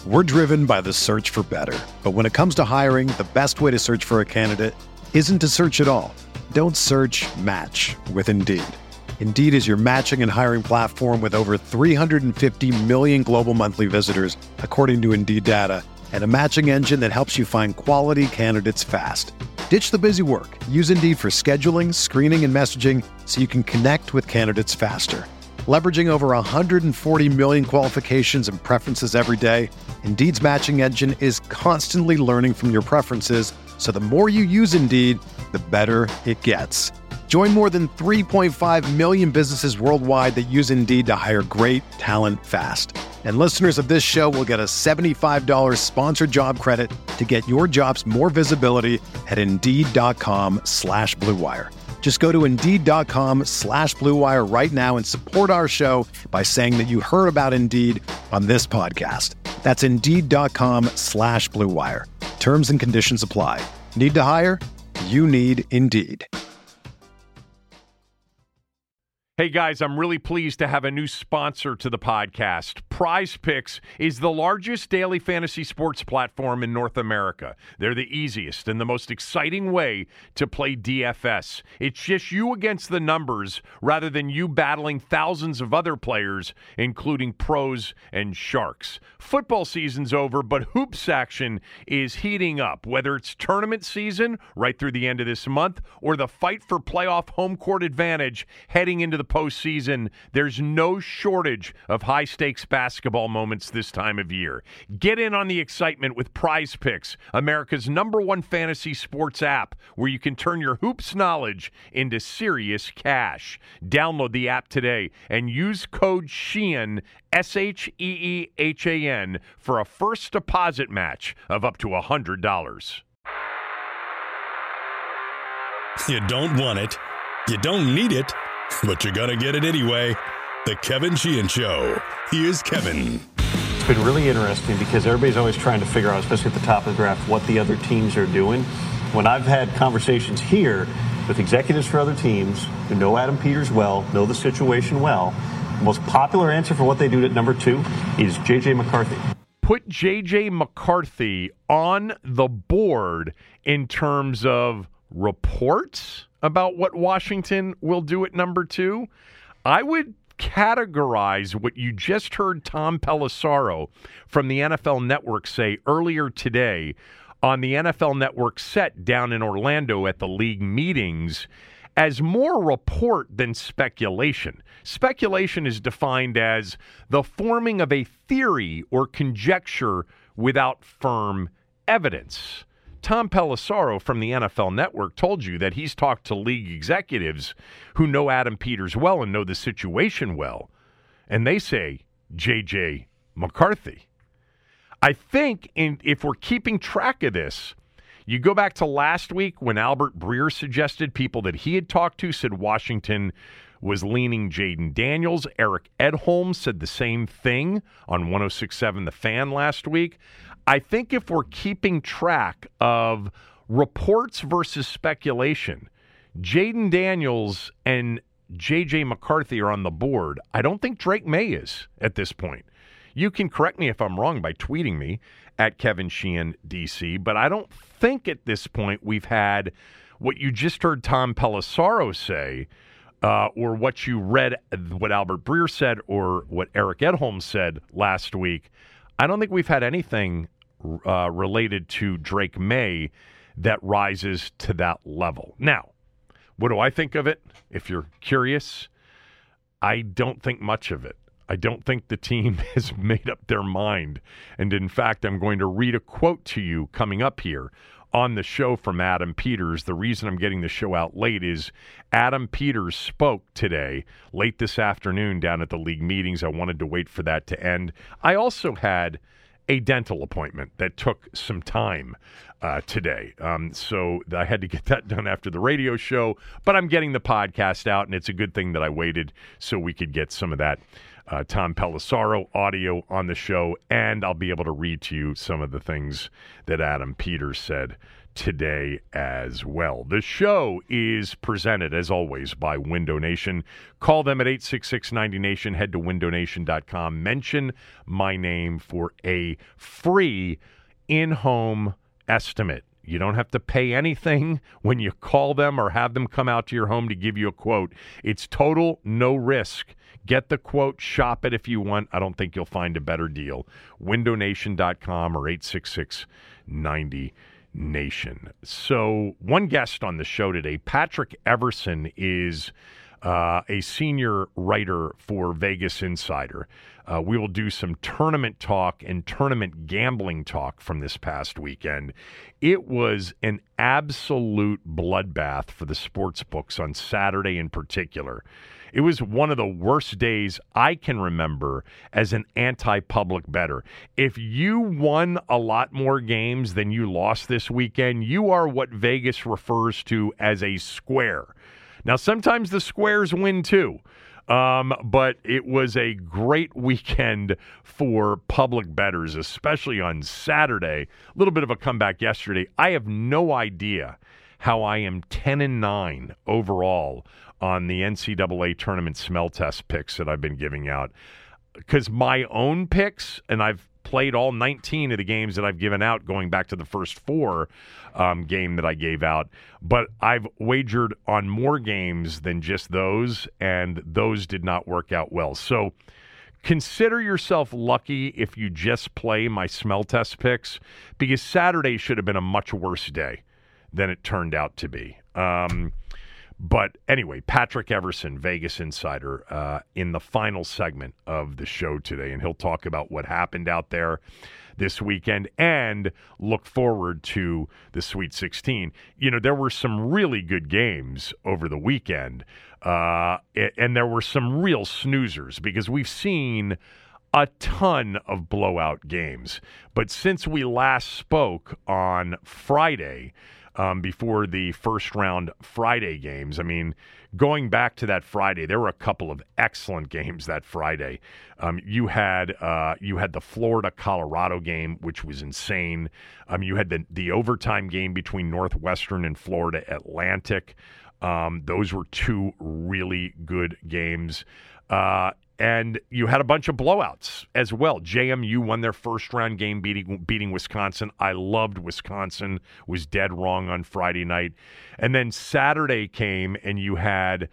We're driven by the search for better. But when it comes to hiring, the best way to search for a candidate isn't to search at all. Don't search, match with Indeed. Indeed is your matching and hiring platform with over 350 million global monthly visitors, according to Indeed data, and a matching engine that helps you find quality candidates fast. Ditch the busy work. Use Indeed for scheduling, screening, and messaging so you can connect with candidates faster. Leveraging over 140 million qualifications and preferences every day, Indeed's matching engine is constantly learning from your preferences, so the more you use Indeed, the better it gets. Join more than 3.5 million businesses worldwide that use Indeed to hire great talent fast. And listeners of this show will get a $75 sponsored job credit to get your jobs more visibility at Indeed.com/Blue Wire. Just go to Indeed.com/Blue Wire right now and support our show by saying that you heard about Indeed on this podcast. That's Indeed.com/Blue Wire. Terms and conditions apply. Need to hire? You need Indeed. Hey guys, I'm really pleased to have a new sponsor to the podcast. Prize Picks is the largest daily fantasy sports platform in North America. They're the easiest and the most exciting way to play DFS. It's just you against the numbers rather than you battling thousands of other players, including pros and sharks. Football season's over, but hoops action is heating up. Whether it's tournament season right through the end of this month or the fight for playoff home court advantage heading into the postseason, there's no shortage of high-stakes basketball moments this time of year. Get in on the excitement with Prize Picks, America's #1 fantasy sports app, where you can turn your hoops knowledge into serious cash. Download the app today and use code SHEEHAN, SHEEHAN, for a first deposit match of up to $100. You don't want it. You don't need it. But you're going to get it anyway. The Kevin Sheehan Show. Here's Kevin. It's been really interesting because everybody's always trying to figure out, especially at the top of the draft, what the other teams are doing. When I've had conversations here with executives for other teams who know Adam Peters well, know the situation well, the most popular answer for what they do at number 2 is J.J. McCarthy. Put J.J. McCarthy on the board in terms of reports about what Washington will do at number 2. I would categorize what you just heard Tom Pelissero from the NFL Network say earlier today on the NFL Network set down in Orlando at the league meetings as more report than speculation. Speculation is defined as the forming of a theory or conjecture without firm evidence. Tom Pelissero from the NFL Network told you that he's talked to league executives who know Adam Peters well and know the situation well, and they say J.J. McCarthy. I think if we're keeping track of this, you go back to last week when Albert Breer suggested people that he had talked to said Washington was leaning Jaden Daniels. Eric Edholm said the same thing on 106.7 The Fan last week. I think if we're keeping track of reports versus speculation, Jaden Daniels and J.J. McCarthy are on the board. I don't think Drake May is at this point. You can correct me if I'm wrong by tweeting me at Kevin Sheehan DC, but I don't think at this point we've had what you just heard Tom Pelissero say or what you read, what Albert Breer said or what Eric Edholm said last week. I don't think we've had anything related to Drake May that rises to that level. Now, what do I think of it? If you're curious, I don't think much of it. I don't think the team has made up their mind. And in fact, I'm going to read a quote to you coming up here on the show from Adam Peters. The reason I'm getting the show out late is Adam Peters spoke today, late this afternoon, down at the league meetings. I wanted to wait for that to end. I also had a dental appointment that took some time today. So I had to get that done after the radio show, but I'm getting the podcast out, and it's a good thing that I waited so we could get some of that Tom Pelissero audio on the show, and I'll be able to read to you some of the things that Adam Peters said today as well. The show is presented, as always, by Window Nation. Call them at 866-90-NATION. Head to windownation.com. Mention my name for a free in-home estimate. You don't have to pay anything when you call them or have them come out to your home to give you a quote. It's total no risk. Get the quote, shop it if you want. I don't think you'll find a better deal. windownation.com or 866-90-NATION. So one guest on the show today, Patrick Everson, is a senior writer for Vegas Insider. We will do some tournament talk and tournament gambling talk from this past weekend. It was an absolute bloodbath for the sports books on Saturday in particular. It was one of the worst days I can remember as an anti-public bettor. If you won a lot more games than you lost this weekend, you are what Vegas refers to as a square. Now, sometimes the squares win too, but it was a great weekend for public bettors, especially on Saturday. A little bit of a comeback yesterday. I have no idea how I am 10-9 overall on the NCAA tournament smell test picks that I've been giving out. Because my own picks, and I've played all 19 of the games that I've given out going back to the first 4 game that I gave out, but I've wagered on more games than just those, and those did not work out well. So consider yourself lucky if you just play my smell test picks, because Saturday should have been a much worse day than it turned out to be. But anyway, Patrick Everson, Vegas Insider, in the final segment of the show today, and he'll talk about what happened out there this weekend and look forward to the Sweet 16. You know, there were some really good games over the weekend, and there were some real snoozers because we've seen a ton of blowout games. But since we last spoke on Friday, before the first round Friday games. I mean, going back to that Friday, there were a couple of excellent games that Friday. You had the Florida-Colorado game, which was insane. You had the overtime game between Northwestern and Florida Atlantic. Those were 2 really good games. And you had a bunch of blowouts as well. JMU won their first-round game beating Wisconsin. I loved Wisconsin. Was dead wrong on Friday night. And then Saturday came, and you had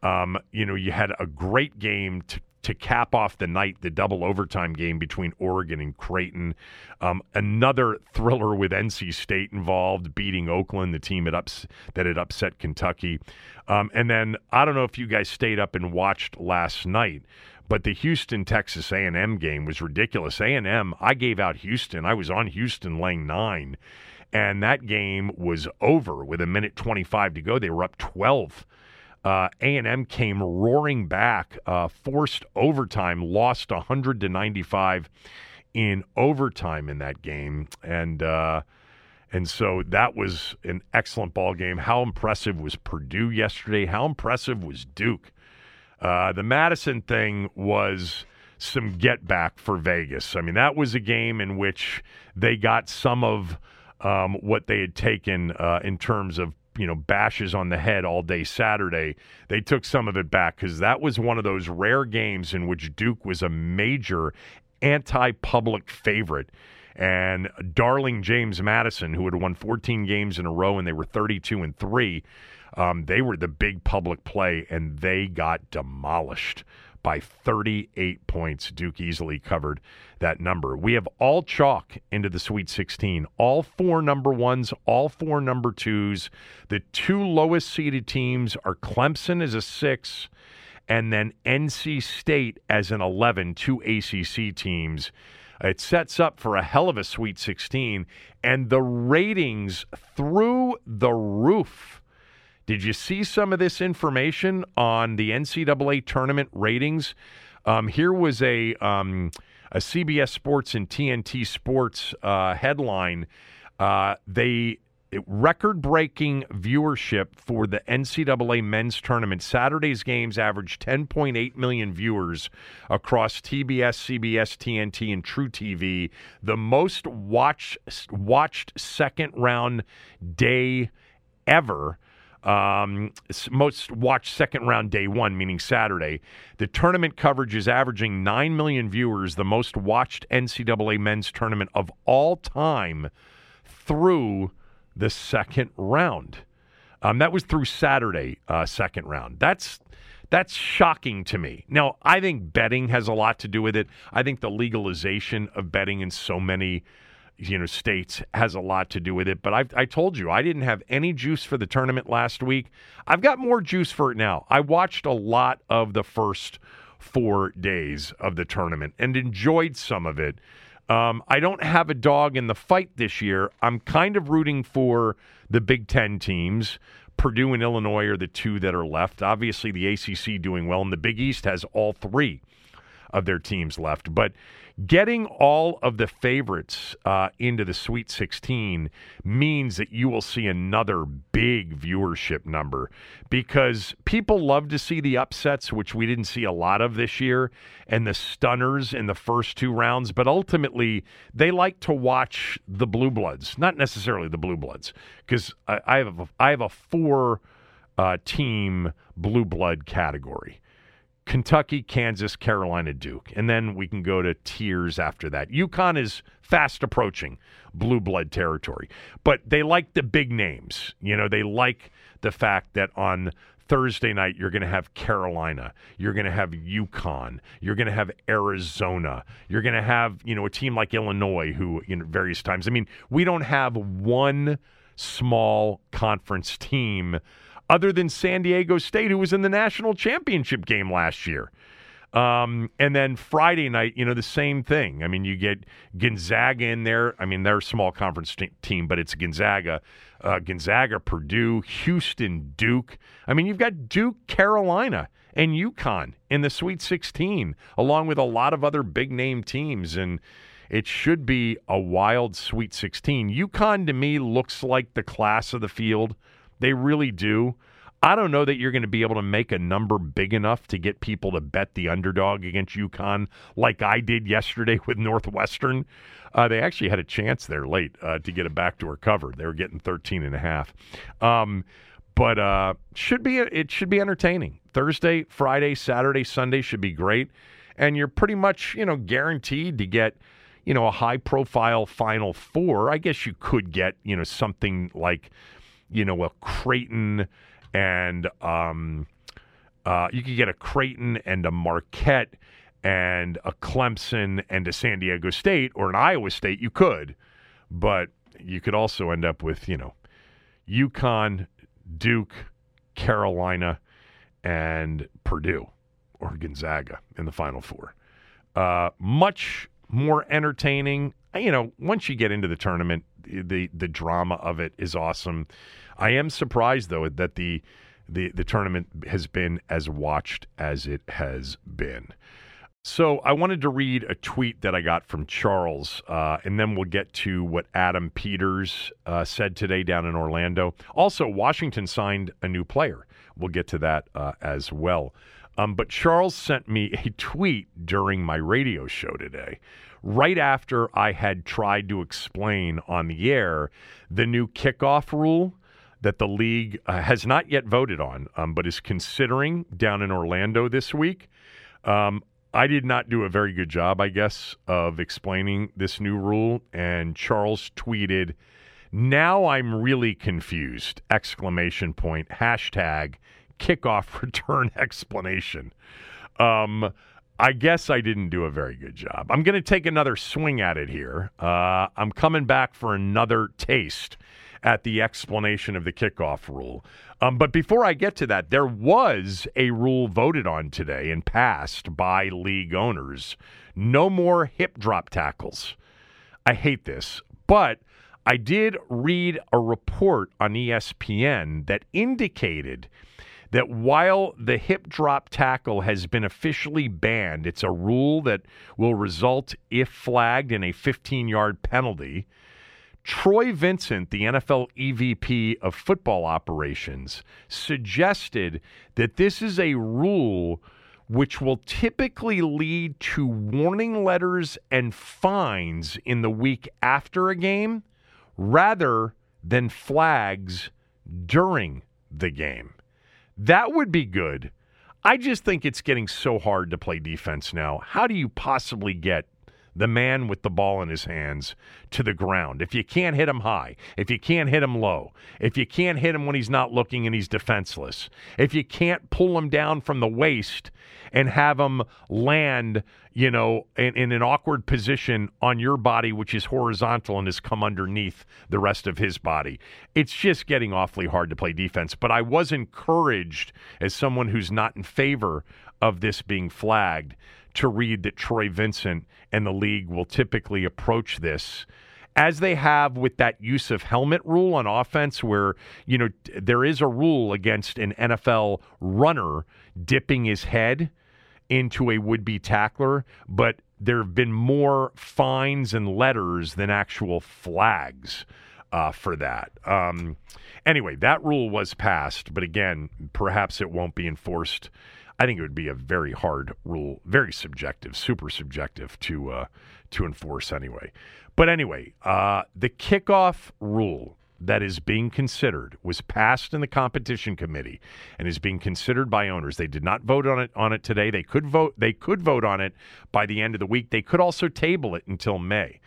a great game to cap off the night, the double overtime game between Oregon and Creighton. Another thriller with NC State involved, beating Oakland, the team that had upset Kentucky. And then, I don't know if you guys stayed up and watched last night, but the Houston-Texas A&M game was ridiculous. A&M, I gave out Houston. I was on Houston laying 9, and that game was over with 1:25 to go. They were up 12. A&M came roaring back, forced overtime, lost 100-95 in overtime in that game, and so that was an excellent ball game. How impressive was Purdue yesterday? How impressive was Duke? The Madison thing was some get back for Vegas. I mean, that was a game in which they got some of what they had taken in terms of bashes on the head all day Saturday. They took some of it back because that was one of those rare games in which Duke was a major anti-public favorite. And darling James Madison, who had won 14 games in a row and they were 32-3, they were the big public play, and they got demolished by 38 points. Duke easily covered that number. We have all chalk into the Sweet 16. All 4 number 1s, all 4 number 2s. The 2 lowest seeded teams are Clemson as a 6, and then NC State as an 11, 2 ACC teams. It sets up for a hell of a Sweet 16, and the ratings through the roof. Did you see some of this information on the NCAA tournament ratings? Here was a CBS Sports and TNT Sports headline. They record-breaking viewership for the NCAA men's tournament. Saturday's games averaged 10.8 million viewers across TBS, CBS, TNT, and True TV. The most watched second-round day ever. Most watched second round day one, meaning Saturday. The tournament coverage is averaging 9 million viewers, the most watched NCAA men's tournament of all time through the second round. That was through Saturday, second round. That's shocking to me. Now, I think betting has a lot to do with it. I think the legalization of betting in so many states has a lot to do with it. But I told you, I didn't have any juice for the tournament last week. I've got more juice for it now. I watched a lot of the first 4 days of the tournament and enjoyed some of it. I don't have a dog in the fight this year. I'm kind of rooting for the Big Ten teams. Purdue and Illinois are the two that are left. Obviously, the ACC doing well, and the Big East has all three of their teams left. But getting all of the favorites into the Sweet 16 means that you will see another big viewership number, because people love to see the upsets, which we didn't see a lot of this year, and the stunners in the first two rounds. But ultimately, they like to watch the Blue Bloods, not necessarily the Blue Bloods, because I have a four-team Blue Blood category. Kentucky, Kansas, Carolina, Duke. And then we can go to tiers after that. UConn is fast approaching blue blood territory. But they like the big names. They like the fact that on Thursday night you're going to have Carolina. You're going to have UConn. You're going to have Arizona. You're going to have, a team like Illinois who, various times. I mean, we don't have one small conference team other than San Diego State, who was in the national championship game last year. And then Friday night, the same thing. I mean, you get Gonzaga in there. I mean, they're a small conference team, but it's Gonzaga. Gonzaga, Purdue, Houston, Duke. I mean, you've got Duke, Carolina, and UConn in the Sweet 16, along with a lot of other big-name teams. And it should be a wild Sweet 16. UConn, to me, looks like the class of the field. They really do. I don't know that you're going to be able to make a number big enough to get people to bet the underdog against UConn like I did yesterday with Northwestern. They actually had a chance there late to get a backdoor cover. They were getting 13.5. But it should be entertaining. Thursday, Friday, Saturday, Sunday should be great. And you're pretty much, guaranteed to get, a high-profile Final Four. I guess you could get, something like, a Creighton and you could get a Creighton and a Marquette and a Clemson and a San Diego State or an Iowa State. You could, but you could also end up with, UConn, Duke, Carolina, and Purdue or Gonzaga in the Final Four. Much more entertaining. Once you get into the tournament, the drama of it is awesome. I am surprised, though, that the tournament has been as watched as it has been. So I wanted to read a tweet that I got from Charles, and then we'll get to what Adam Peters said today down in Orlando. Also, Washington signed a new player. We'll get to that as well. But Charles sent me a tweet during my radio show today, right after I had tried to explain on the air the new kickoff rule that the league has not yet voted on, but is considering down in Orlando this week. I did not do a very good job, I guess, of explaining this new rule, and Charles tweeted, "Now I'm really confused!" ! Hashtag kickoff return explanation. I guess I didn't do a very good job. I'm going to take another swing at it here. I'm coming back for another taste at the explanation of the kickoff rule. But before I get to that, there was a rule voted on today and passed by league owners. No more hip drop tackles. I hate this, but I did read a report on ESPN that indicated that while the hip drop tackle has been officially banned, it's a rule that will result, if flagged, in a 15-yard penalty. Troy Vincent, the NFL EVP of football operations, suggested that this is a rule which will typically lead to warning letters and fines in the week after a game rather than flags during the game. That would be good. I just think it's getting so hard to play defense now. How do you possibly get the man with the ball in his hands to the ground if you can't hit him high, if you can't hit him low, if you can't hit him when he's not looking and he's defenseless, if you can't pull him down from the waist and have him land, in an awkward position on your body, which is horizontal and has come underneath the rest of his body. It's just getting awfully hard to play defense. But I was encouraged, as someone who's not in favor of this being flagged, to read that Troy Vincent and the league will typically approach this as they have with that use of helmet rule on offense, where, there is a rule against an NFL runner dipping his head into a would-be tackler, but there have been more fines and letters than actual flags for that. Anyway, that rule was passed, but again, perhaps it won't be enforced. I think it would be a very hard rule, very subjective, super subjective to enforce anyway. But anyway, the kickoff rule that is being considered was passed in the competition committee and is being considered by owners. They did not vote on it today. They could vote on it by the end of the week. They could also table it until May.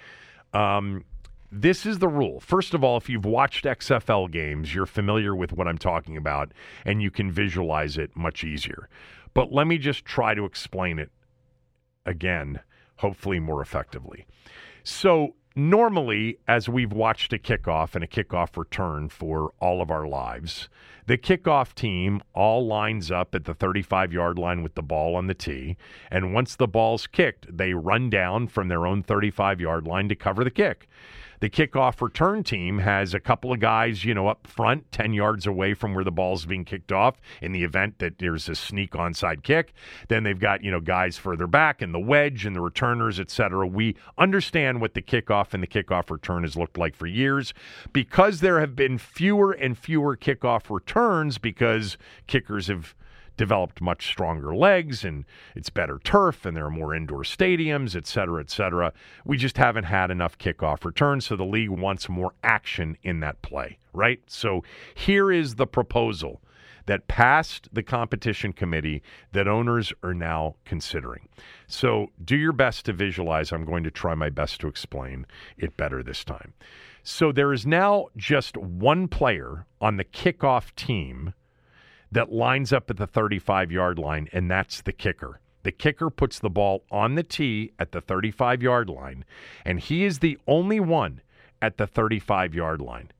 This is the rule. First of all, if you've watched XFL games, you're familiar with what I'm talking about, and you can visualize it much easier. But let me just try to explain it again, hopefully more effectively. So normally, as we've watched a kickoff and a kickoff return for all of our lives, the kickoff team all lines up at the 35-yard line with the ball on the tee, and once the ball's kicked, they run down from their own 35-yard line to cover the kick. The kickoff return team has a couple of guys, up front, 10 yards away from where the ball's being kicked off in the event that there's a sneak onside kick. Then they've got, guys further back and the wedge and the returners, etc. We understand what the kickoff and the kickoff return has looked like for years. Because there have been fewer and fewer kickoff returns because kickers have developed much stronger legs and it's better turf and there are more indoor stadiums, et cetera, we just haven't had enough kickoff returns, so the league wants more action in that play, right? So here is the proposal that passed the competition committee that owners are now considering. So do your best to visualize. I'm going to try my best to explain it better this time. So there is now just one player on the kickoff team that lines up at the 35-yard line, and that's the kicker. The kicker puts the ball on the tee at the 35-yard line, and he is the only one at the 35-yard line.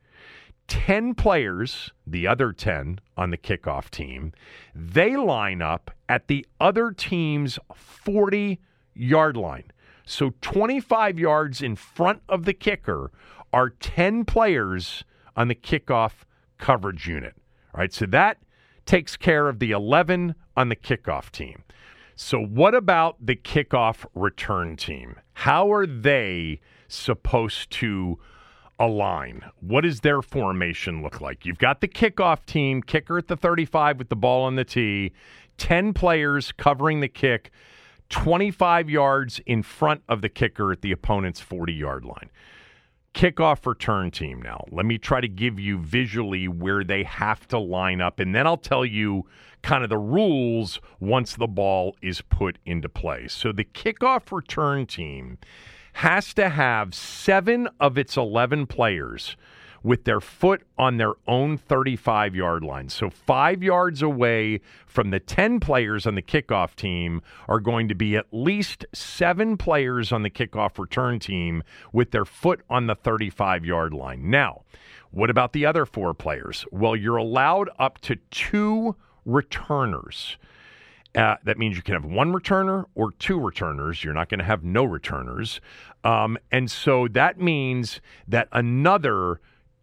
10 players, the other 10 on the kickoff team, they line up at the other team's 40-yard line. So 25 yards in front of the kicker are 10 players on the kickoff coverage unit. All right, so that takes care of the 11 on the kickoff team. So what about the kickoff return team? How are they supposed to align? What does their formation look like? You've got the kickoff team, kicker at the 35 with the ball on the tee, 10 players covering the kick, 25 yards in front of the kicker at the opponent's 40-yard line. Kickoff return team now. Let me try to give you visually where they have to line up, and then I'll tell you kind of the rules once the ball is put into play. So the kickoff return team has to have 7 of its 11 players with their foot on their own 35-yard line. So 5 yards away from the 10 players on the kickoff team are going to be at least 7 players on the kickoff return team with their foot on the 35-yard line. Now, what about the other 4 players? Well, you're allowed up to 2 returners. That means you can have 1 returner or 2 returners. You're not going to have no returners. And so that means that another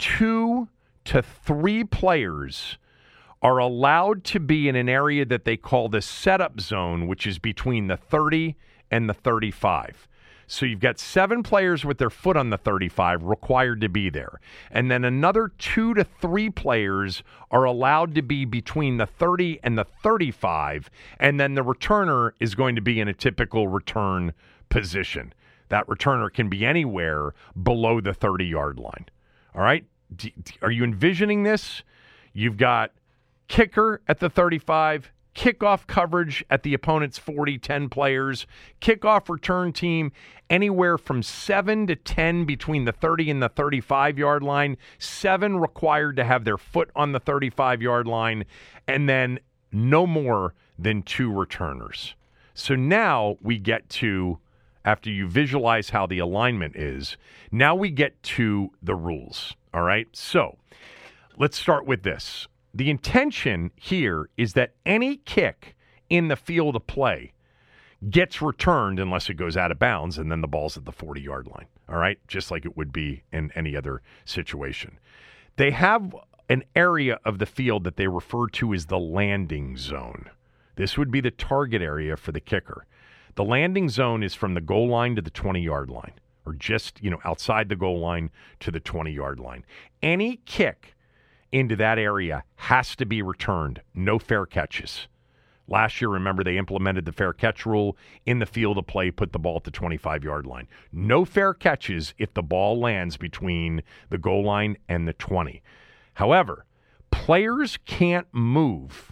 2 to 3 players are allowed to be in an area that they call the setup zone, which is between the 30 and the 35. So you've got 7 players with their foot on the 35 required to be there. And then another 2 to 3 players are allowed to be between the 30 and the 35. And then the returner is going to be in a typical return position. That returner can be anywhere below the 30-yard line. All right? Are you envisioning this? You've got kicker at the 35, kickoff coverage at the opponent's 40, 10 players, kickoff return team anywhere from 7 to 10 between the 30 and the 35-yard line, 7 required to have their foot on the 35-yard line, and then no more than 2 returners. So now we get to, after you visualize how the alignment is, now we get to the rules, all right? So let's start with this. The intention here is that any kick in the field of play gets returned unless it goes out of bounds, and then the ball's at the 40-yard line, all right? Just like it would be in any other situation. They have an area of the field that they refer to as the landing zone. This would be the target area for the kicker. The landing zone is from the goal line to the 20-yard line, or just, outside the goal line to the 20-yard line. Any kick into that area has to be returned. No fair catches. Last year, remember, they implemented the fair catch rule in the field of play, put the ball at the 25-yard line. No fair catches if the ball lands between the goal line and the 20. However, players can't move.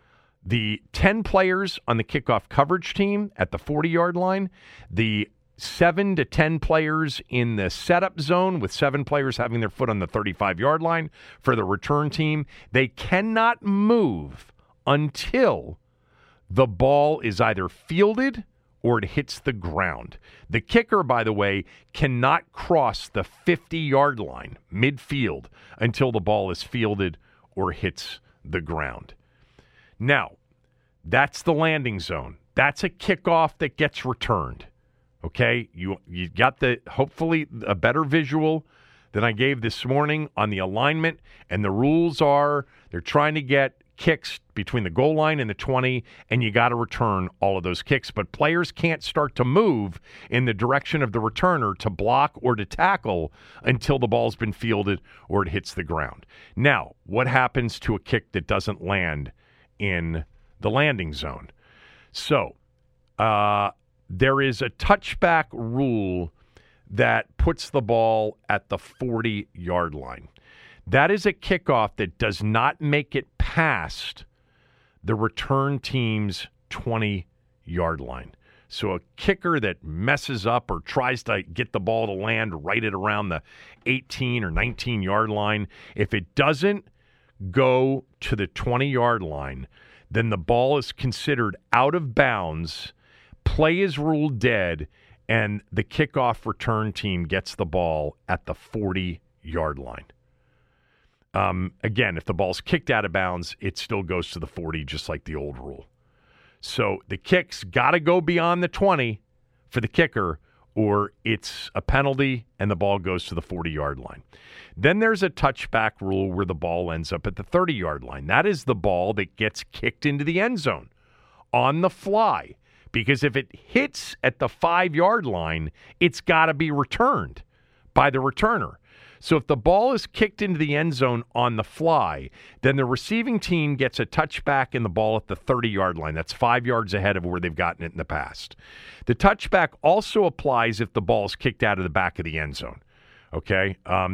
The 10 players on the kickoff coverage team at the 40-yard line, the 7 to 10 players in the setup zone with 7 players having their foot on the 35-yard line for the return team, they cannot move until the ball is either fielded or it hits the ground. The kicker, by the way, cannot cross the 50-yard line midfield until the ball is fielded or hits the ground. Now, that's the landing zone. That's a kickoff that gets returned. Okay, you got hopefully a better visual than I gave this morning on the alignment, and the rules are they're trying to get kicks between the goal line and the 20, and you got to return all of those kicks. But players can't start to move in the direction of the returner to block or to tackle until the ball's been fielded or it hits the ground. Now, what happens to a kick that doesn't land in the landing zone? So, there is a touchback rule that puts the ball at the 40-yard line. That is a kickoff that does not make it past the return team's 20-yard line. So a kicker that messes up or tries to get the ball to land right at around the 18 or 19-yard line, if it doesn't go to the 20-yard line, then the ball is considered out of bounds. Play is ruled dead, and the kickoff return team gets the ball at the 40-yard line. Again, if the ball's kicked out of bounds, it still goes to the 40, just like the old rule. So the kick's got to go beyond the 20 for the kicker, or it's a penalty and the ball goes to the 40-yard line. Then there's a touchback rule where the ball ends up at the 30-yard line. That is the ball that gets kicked into the end zone on the fly. Because if it hits at the 5-yard line, it's got to be returned by the returner. So if the ball is kicked into the end zone on the fly, then the receiving team gets a touchback in the ball at the 30-yard line. That's 5 yards ahead of where they've gotten it in the past. The touchback also applies if the ball is kicked out of the back of the end zone. Okay?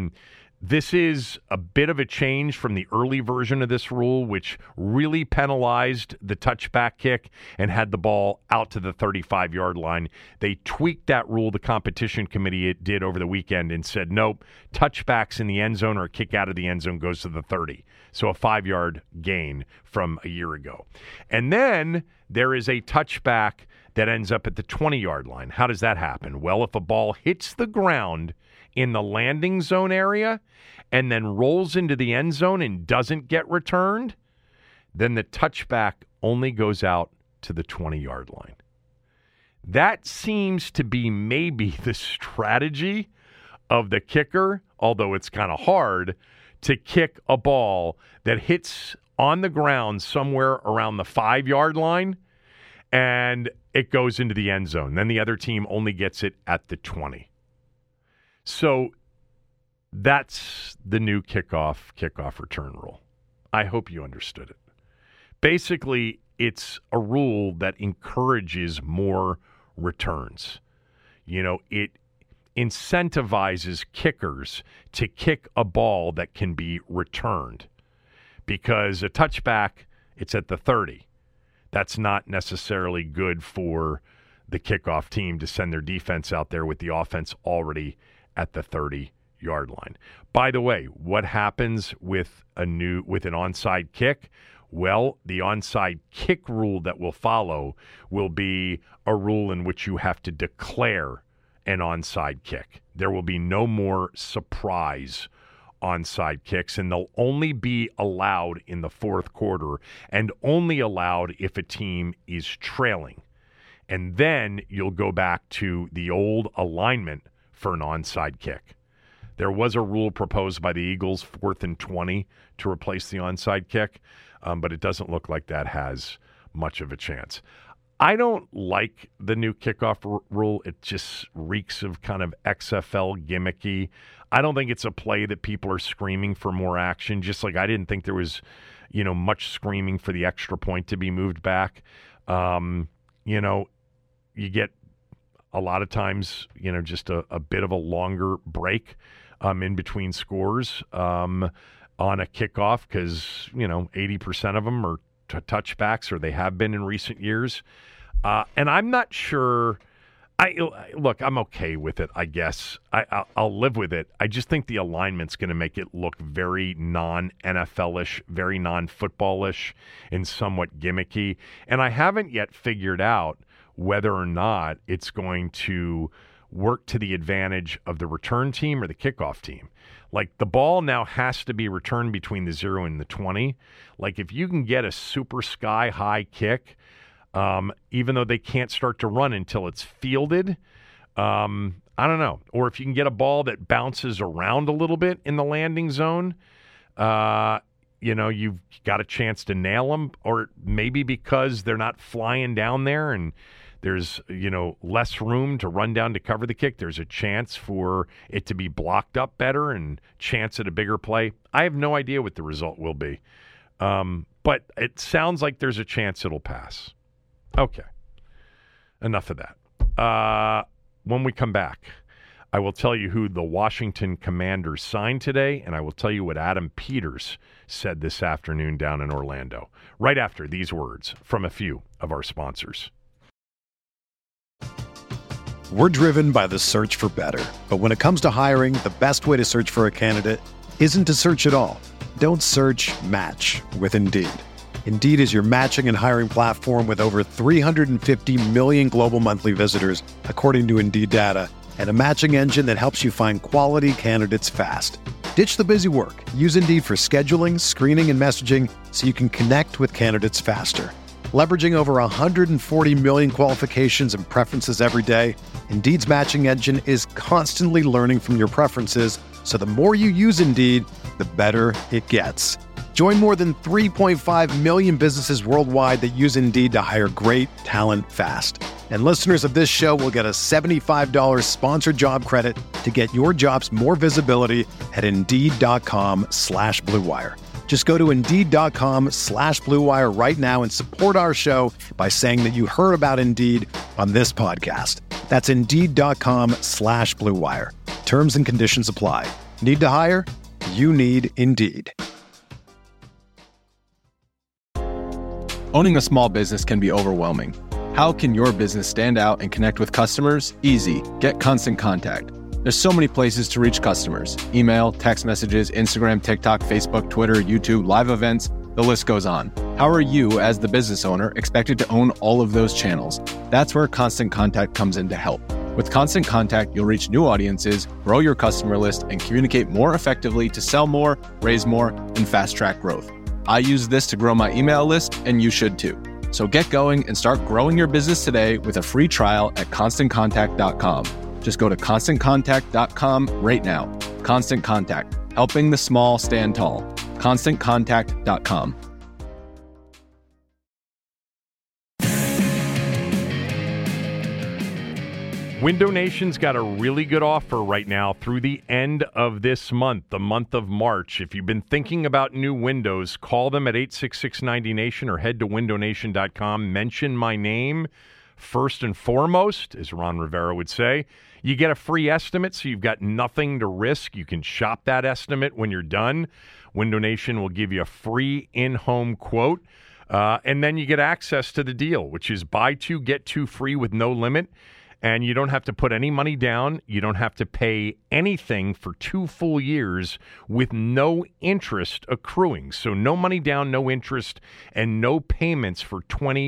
This is a bit of a change from the early version of this rule, which really penalized the touchback kick and had the ball out to the 35-yard line. They tweaked that rule, the competition committee did over the weekend, and said, nope, touchbacks in the end zone or a kick out of the end zone goes to the 30. So a 5-yard gain from a year ago. And then there is a touchback that ends up at the 20-yard line. How does that happen? Well, if a ball hits the ground in the landing zone area and then rolls into the end zone and doesn't get returned, then the touchback only goes out to the 20-yard line. That seems to be maybe the strategy of the kicker, although it's kind of hard to kick a ball that hits on the ground somewhere around the 5-yard line and it goes into the end zone. Then the other team only gets it at the 20. So that's the new kickoff return rule. I hope you understood it. Basically, it's a rule that encourages more returns. It incentivizes kickers to kick a ball that can be returned, because a touchback, it's at the 30. That's not necessarily good for the kickoff team to send their defense out there with the offense already at the 30-yard line. By the way, what happens with an onside kick? Well, the onside kick rule that will follow will be a rule in which you have to declare an onside kick. There will be no more surprise onside kicks, and they'll only be allowed in the fourth quarter and only allowed if a team is trailing. And then you'll go back to the old alignment for an onside kick. There was a rule proposed by the Eagles, 4th and 20, to replace the onside kick, but it doesn't look like that has much of a chance. I don't like the new kickoff rule. It just reeks of kind of XFL gimmicky. I don't think it's a play that people are screaming for more action, just like I didn't think there was, much screaming for the extra point to be moved back. You get a lot of times, just a bit of a longer break in between scores on a kickoff because, 80% of them are touchbacks, or they have been in recent years. And I'm not sure. I'm okay with it, I guess. I'll live with it. I just think the alignment's going to make it look very non-NFL-ish, very non-football-ish, and somewhat gimmicky. And I haven't yet figured out whether or not it's going to work to the advantage of the return team or the kickoff team. Like, the ball now has to be returned between the 0 and the 20. Like, if you can get a super sky-high kick, even though they can't start to run until it's fielded, I don't know. Or if you can get a ball that bounces around a little bit in the landing zone, you've got a chance to nail them. Or maybe because they're not flying down there and there's, less room to run down to cover the kick, there's a chance for it to be blocked up better and chance at a bigger play. I have no idea what the result will be. But it sounds like there's a chance it'll pass. Okay. Enough of that. When we come back, I will tell you who the Washington Commanders signed today, and I will tell you what Adam Peters said this afternoon down in Orlando, right after these words from a few of our sponsors. We're driven by the search for better. But when it comes to hiring, the best way to search for a candidate isn't to search at all. Don't search, match with Indeed. Indeed is your matching and hiring platform with over 350 million global monthly visitors, according to Indeed data, and a matching engine that helps you find quality candidates fast. Ditch the busy work. Use Indeed for scheduling, screening, and messaging so you can connect with candidates faster. Leveraging over 140 million qualifications and preferences every day, Indeed's matching engine is constantly learning from your preferences, so the more you use Indeed, the better it gets. Join more than 3.5 million businesses worldwide that use Indeed to hire great talent fast. And listeners of this show will get a $75 sponsored job credit to get your jobs more visibility at Indeed.com/Blue Wire. Just go to Indeed.com/Blue Wire right now and support our show by saying that you heard about Indeed on this podcast. That's Indeed.com/Blue Wire. Terms and conditions apply. Need to hire? You need Indeed. Owning a small business can be overwhelming. How can your business stand out and connect with customers? Easy. Get Constant Contact. There's so many places to reach customers. Email, text messages, Instagram, TikTok, Facebook, Twitter, YouTube, live events, the list goes on. How are you, as the business owner, expected to own all of those channels? That's where Constant Contact comes in to help. With Constant Contact, you'll reach new audiences, grow your customer list, and communicate more effectively to sell more, raise more, and fast-track growth. I use this to grow my email list, and you should too. So get going and start growing your business today with a free trial at ConstantContact.com. Just go to ConstantContact.com right now. Constant Contact, helping the small stand tall. ConstantContact.com. Window Nation's got a really good offer right now through the end of this month, the month of March. If you've been thinking about new windows, call them at 866-90Nation or head to windownation.com. Mention my name first and foremost, as Ron Rivera would say. You get a free estimate, so you've got nothing to risk. You can shop that estimate when you're done. Window Nation will give you a free in-home quote. And then you get access to the deal, which is buy two, get two free with no limit. And you don't have to put any money down. You don't have to pay anything for 2 full years with no interest accruing. So no money down, no interest, and no payments for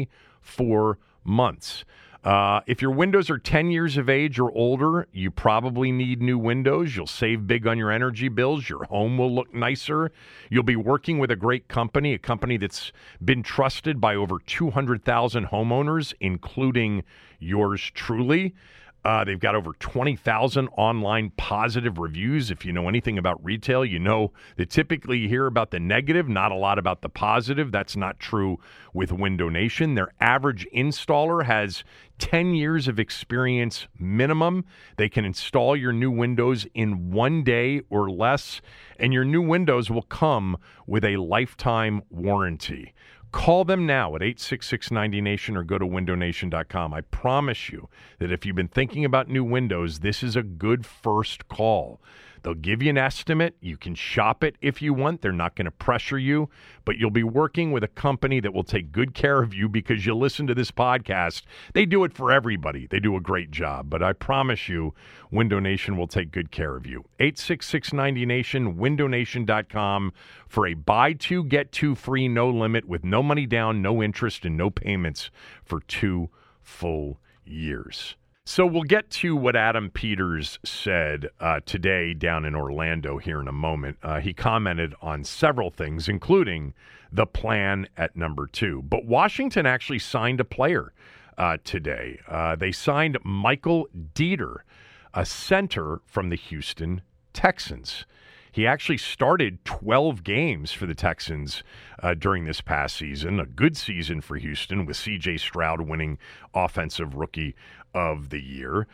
24 months. If your windows are 10 years of age or older, you probably need new windows. You'll save big on your energy bills. Your home will look nicer. You'll be working with a great company, a company that's been trusted by over 200,000 homeowners, including yours truly. They've got over 20,000 online positive reviews. If you know anything about retail, you know that typically you hear about the negative, not a lot about the positive. That's not true with Window Nation. Their average installer has 10 years of experience minimum. They can install your new windows in 1 day or less, and your new windows will come with a lifetime warranty. Call them now at 866-90Nation or go to windownation.com. I promise you that if you've been thinking about new windows, this is a good first call. They'll give you an estimate. You can shop it if you want. They're not going to pressure you, but you'll be working with a company that will take good care of you because you listen to this podcast. They do it for everybody. They do a great job, but I promise you, Window Nation will take good care of you. 866-90Nation, windownation.com for a buy two, get two free, no limit with no money down, no interest, and no payments for 2 full years. So we'll get to what Adam Peters said today down in Orlando here in a moment. He commented on several things, including the plan at number 2. But Washington actually signed a player today. They signed Michael Dieter, a center from the Houston Texans. He actually started 12 games for the Texans during this past season, a good season for Houston with C.J. Stroud winning Offensive Rookie of the Year.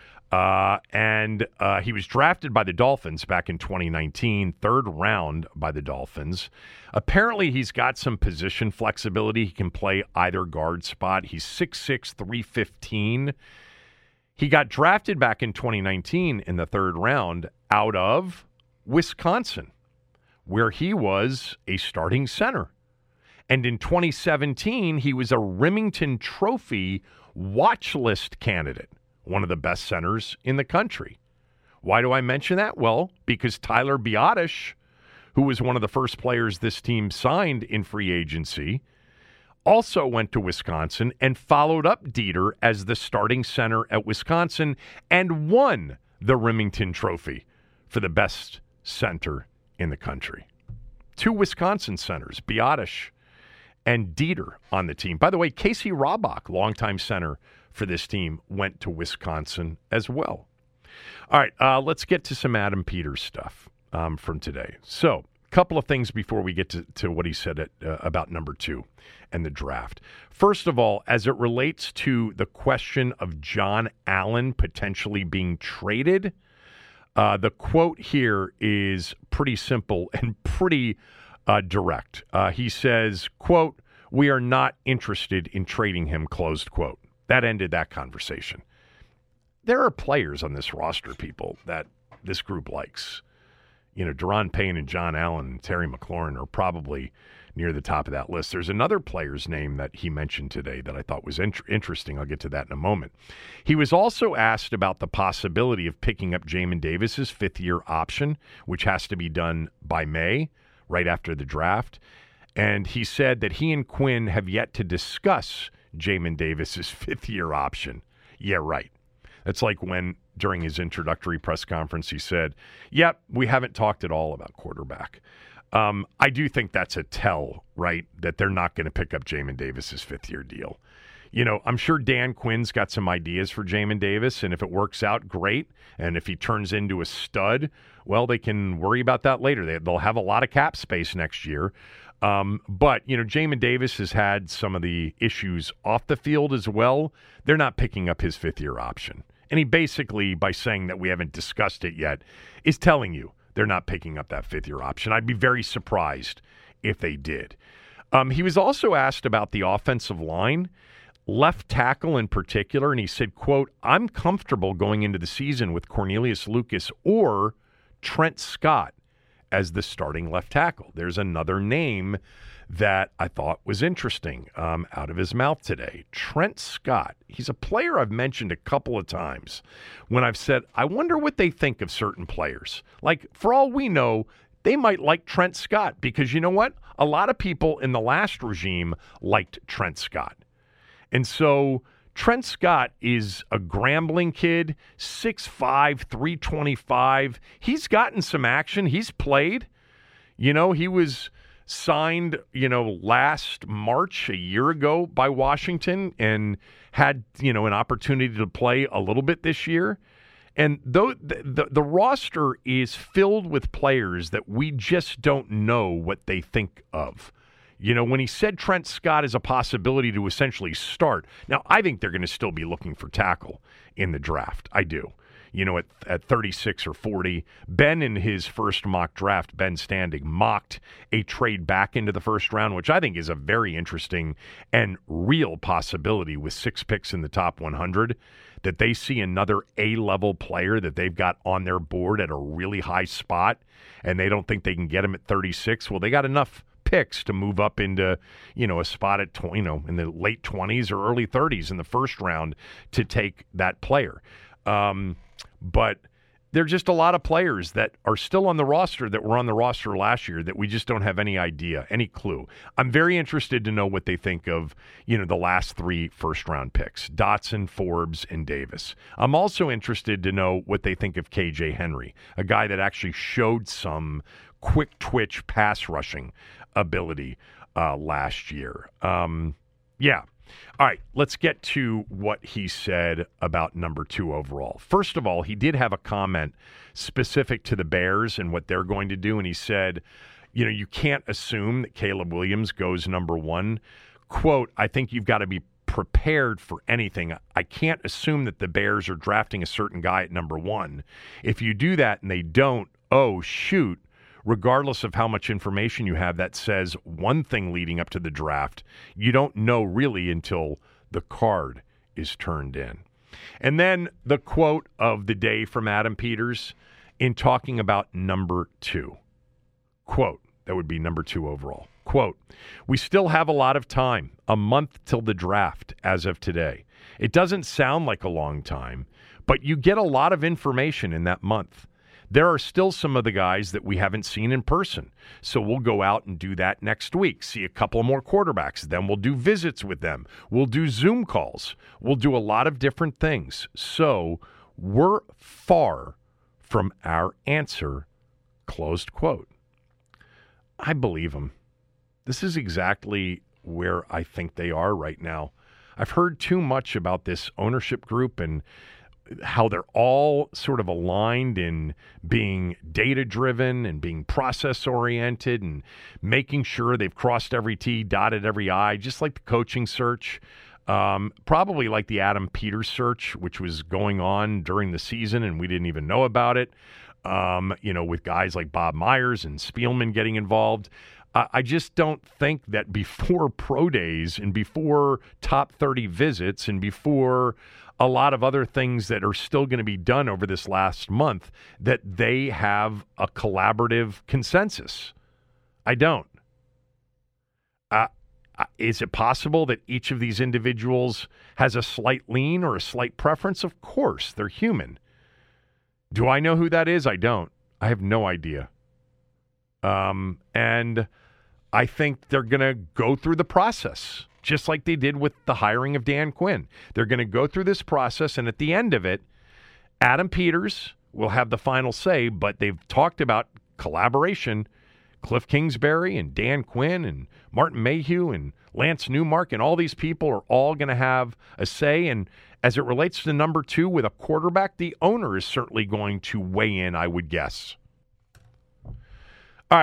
And he was drafted by the Dolphins back in 2019, 3rd round by the Dolphins. Apparently, he's got some position flexibility. He can play either guard spot. He's 6'6", 315. He got drafted back in 2019 in the 3rd round out of Wisconsin, where he was a starting center. And in 2017, he was a Remington Trophy watch list candidate, one of the best centers in the country. Why do I mention that? Well, because Tyler Biadasz, who was one of the first players this team signed in free agency, also went to Wisconsin and followed up Dieter as the starting center at Wisconsin and won the Remington Trophy for the best center in the country. 2 Wisconsin centers, Biadasz and Dieter, on the team. By the way, Casey Robach, longtime center for this team, went to Wisconsin as well. All right, let's get to some Adam Peters stuff from today. So, a couple of things before we get to what he said about number 2 and the draft. First of all, as it relates to the question of John Allen potentially being traded, the quote here is pretty simple and pretty direct. He says, quote, "We are not interested in trading him," closed quote. That ended that conversation. There are players on this roster, people, that this group likes. You know, Daron Payne and John Allen and Terry McLaurin are probably near the top of that list. There's another player's name that he mentioned today that I thought was interesting. I'll get to that in a moment. He was also asked about the possibility of picking up Jamin Davis's 5th-year option, which has to be done by May, right after the draft. And he said that he and Quinn have yet to discuss Jamin Davis's 5th-year option. Yeah, right. That's like when, during his introductory press conference, he said, yep, we haven't talked at all about quarterback. I do think that's a tell, right, that they're not going to pick up Jamin Davis's 5th-year deal. You know, I'm sure Dan Quinn's got some ideas for Jamin Davis, and if it works out, great. And if he turns into a stud, well, they can worry about that later. They'll have a lot of cap space next year. But, you know, Jamin Davis has had some of the issues off the field as well. They're not picking up his 5th-year option. And he basically, by saying that we haven't discussed it yet, is telling you they're not picking up that fifth-year option. I'd be very surprised if they did. He was also asked about the offensive line, left tackle in particular, and he said, quote, I'm comfortable going into the season with Cornelius Lucas or Trent Scott as the starting left tackle. There's another name that I thought was interesting out of his mouth today. Trent Scott. He's a player I've mentioned a couple of times when I've said, I wonder what they think of certain players. Like, for all we know, they might like Trent Scott because you know what? A lot of people in the last regime liked Trent Scott. And so Trent Scott is a Grambling kid, 6'5", 325. He's gotten some action. He's played. You know, he was signed, last March, a year ago, by Washington and had, an opportunity to play a little bit this year. And though the roster is filled with players that we just don't know what they think of. When he said Trent Scott is a possibility to essentially start, now I think they're going to still be looking for tackle in the draft. I do. At 36 or 40, Ben in his first mock draft, Ben Standing, mocked a trade back into the first round, which I think is a very interesting and real possibility with 6 picks in the top 100, that they see another A-level player that they've got on their board at a really high spot, and they don't think they can get him at 36. Well, they got enough picks to move up into, a spot at, in the late 20s or early 30s in the first round to take that player. But there are just a lot of players that are still on the roster that were on the roster last year that we just don't have any idea, any clue. I'm very interested to know what they think of, the last 3 first-round picks, Dotson, Forbes, and Davis. I'm also interested to know what they think of KJ Henry, a guy that actually showed some quick twitch pass rushing ability last year. Yeah. All right, let's get to what he said about number 2 overall. First of all, he did have a comment specific to the Bears and what they're going to do, and he said, you can't assume that Caleb Williams goes number 1. Quote, I think you've got to be prepared for anything. I can't assume that the Bears are drafting a certain guy at number 1. If you do that and they don't, oh, shoot, regardless of how much information you have that says one thing leading up to the draft, you don't know really until the card is turned in. And then the quote of the day from Adam Peters in talking about number 2. Quote, that would be number 2 overall. Quote, we still have a lot of time, a month till the draft as of today. It doesn't sound like a long time, but you get a lot of information in that month. There are still some of the guys that we haven't seen in person. So we'll go out and do that next week, see a couple more quarterbacks. Then we'll do visits with them. We'll do Zoom calls. We'll do a lot of different things. So we're far from our answer, closed quote. I believe him. This is exactly where I think they are right now. I've heard too much about this ownership group and how they're all sort of aligned in being data-driven and being process-oriented and making sure they've crossed every T, dotted every I, just like the coaching search, probably like the Adam Peters search, which was going on during the season and we didn't even know about it, with guys like Bob Myers and Spielman getting involved. I just don't think that before pro days and before top 30 visits and before a lot of other things that are still going to be done over this last month that they have a collaborative consensus. I don't. Is it possible that each of these individuals has a slight lean or a slight preference? Of course, they're human. Do I know who that is? I don't. I have no idea. And I think they're going to go through the process, just like they did with the hiring of Dan Quinn. They're going to go through this process, and at the end of it, Adam Peters will have the final say, but they've talked about collaboration. Cliff Kingsbury and Dan Quinn and Martin Mayhew and Lance Newmark and all these people are all going to have a say. And as it relates to number 2 with a quarterback, the owner is certainly going to weigh in, I would guess. All right.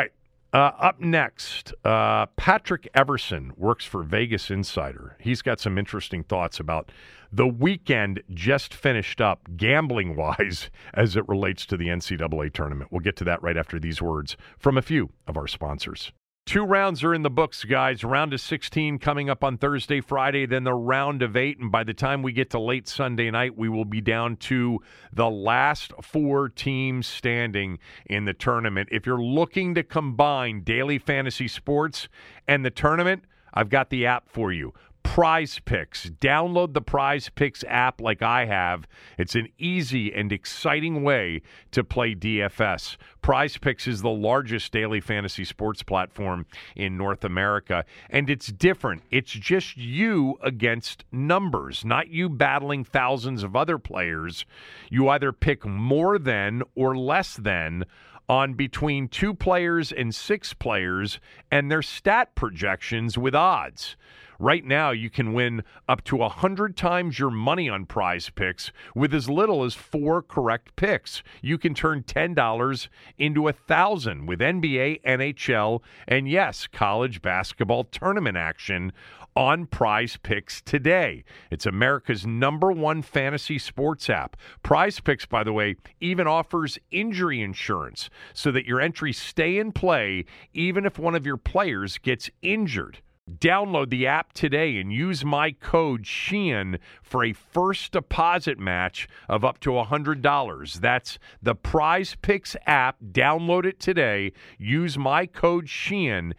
Up next, Patrick Everson works for Vegas Insider. He's got some interesting thoughts about the weekend just finished up, gambling-wise, as it relates to the NCAA tournament. We'll get to that right after these words from a few of our sponsors. 2 rounds are in the books, guys. Round of 16 coming up on Thursday, Friday, then the round of 8. And by the time we get to late Sunday night, we will be down to the last 4 teams standing in the tournament. If you're looking to combine daily fantasy sports and the tournament, I've got the app for you. Prize Picks. Download the Prize Picks app like I have. It's an easy and exciting way to play DFS. Prize Picks is the largest daily fantasy sports platform in North America, and it's different. It's just you against numbers, not you battling thousands of other players. You either pick more than or less than on between 2 players and 6 players and their stat projections with odds. Right now, you can win up to 100 times your money on Prize Picks with as little as 4 correct picks. You can turn $10 into $1,000 with NBA, NHL, and yes, college basketball tournament action on Prize Picks today. It's America's #1 fantasy sports app. Prize Picks, by the way, even offers injury insurance so that your entries stay in play even if one of your players gets injured. Download the app today and use my code Sheehan for a first deposit match of up to $100. That's the Prize Picks app. Download it today. Use my code Sheehan,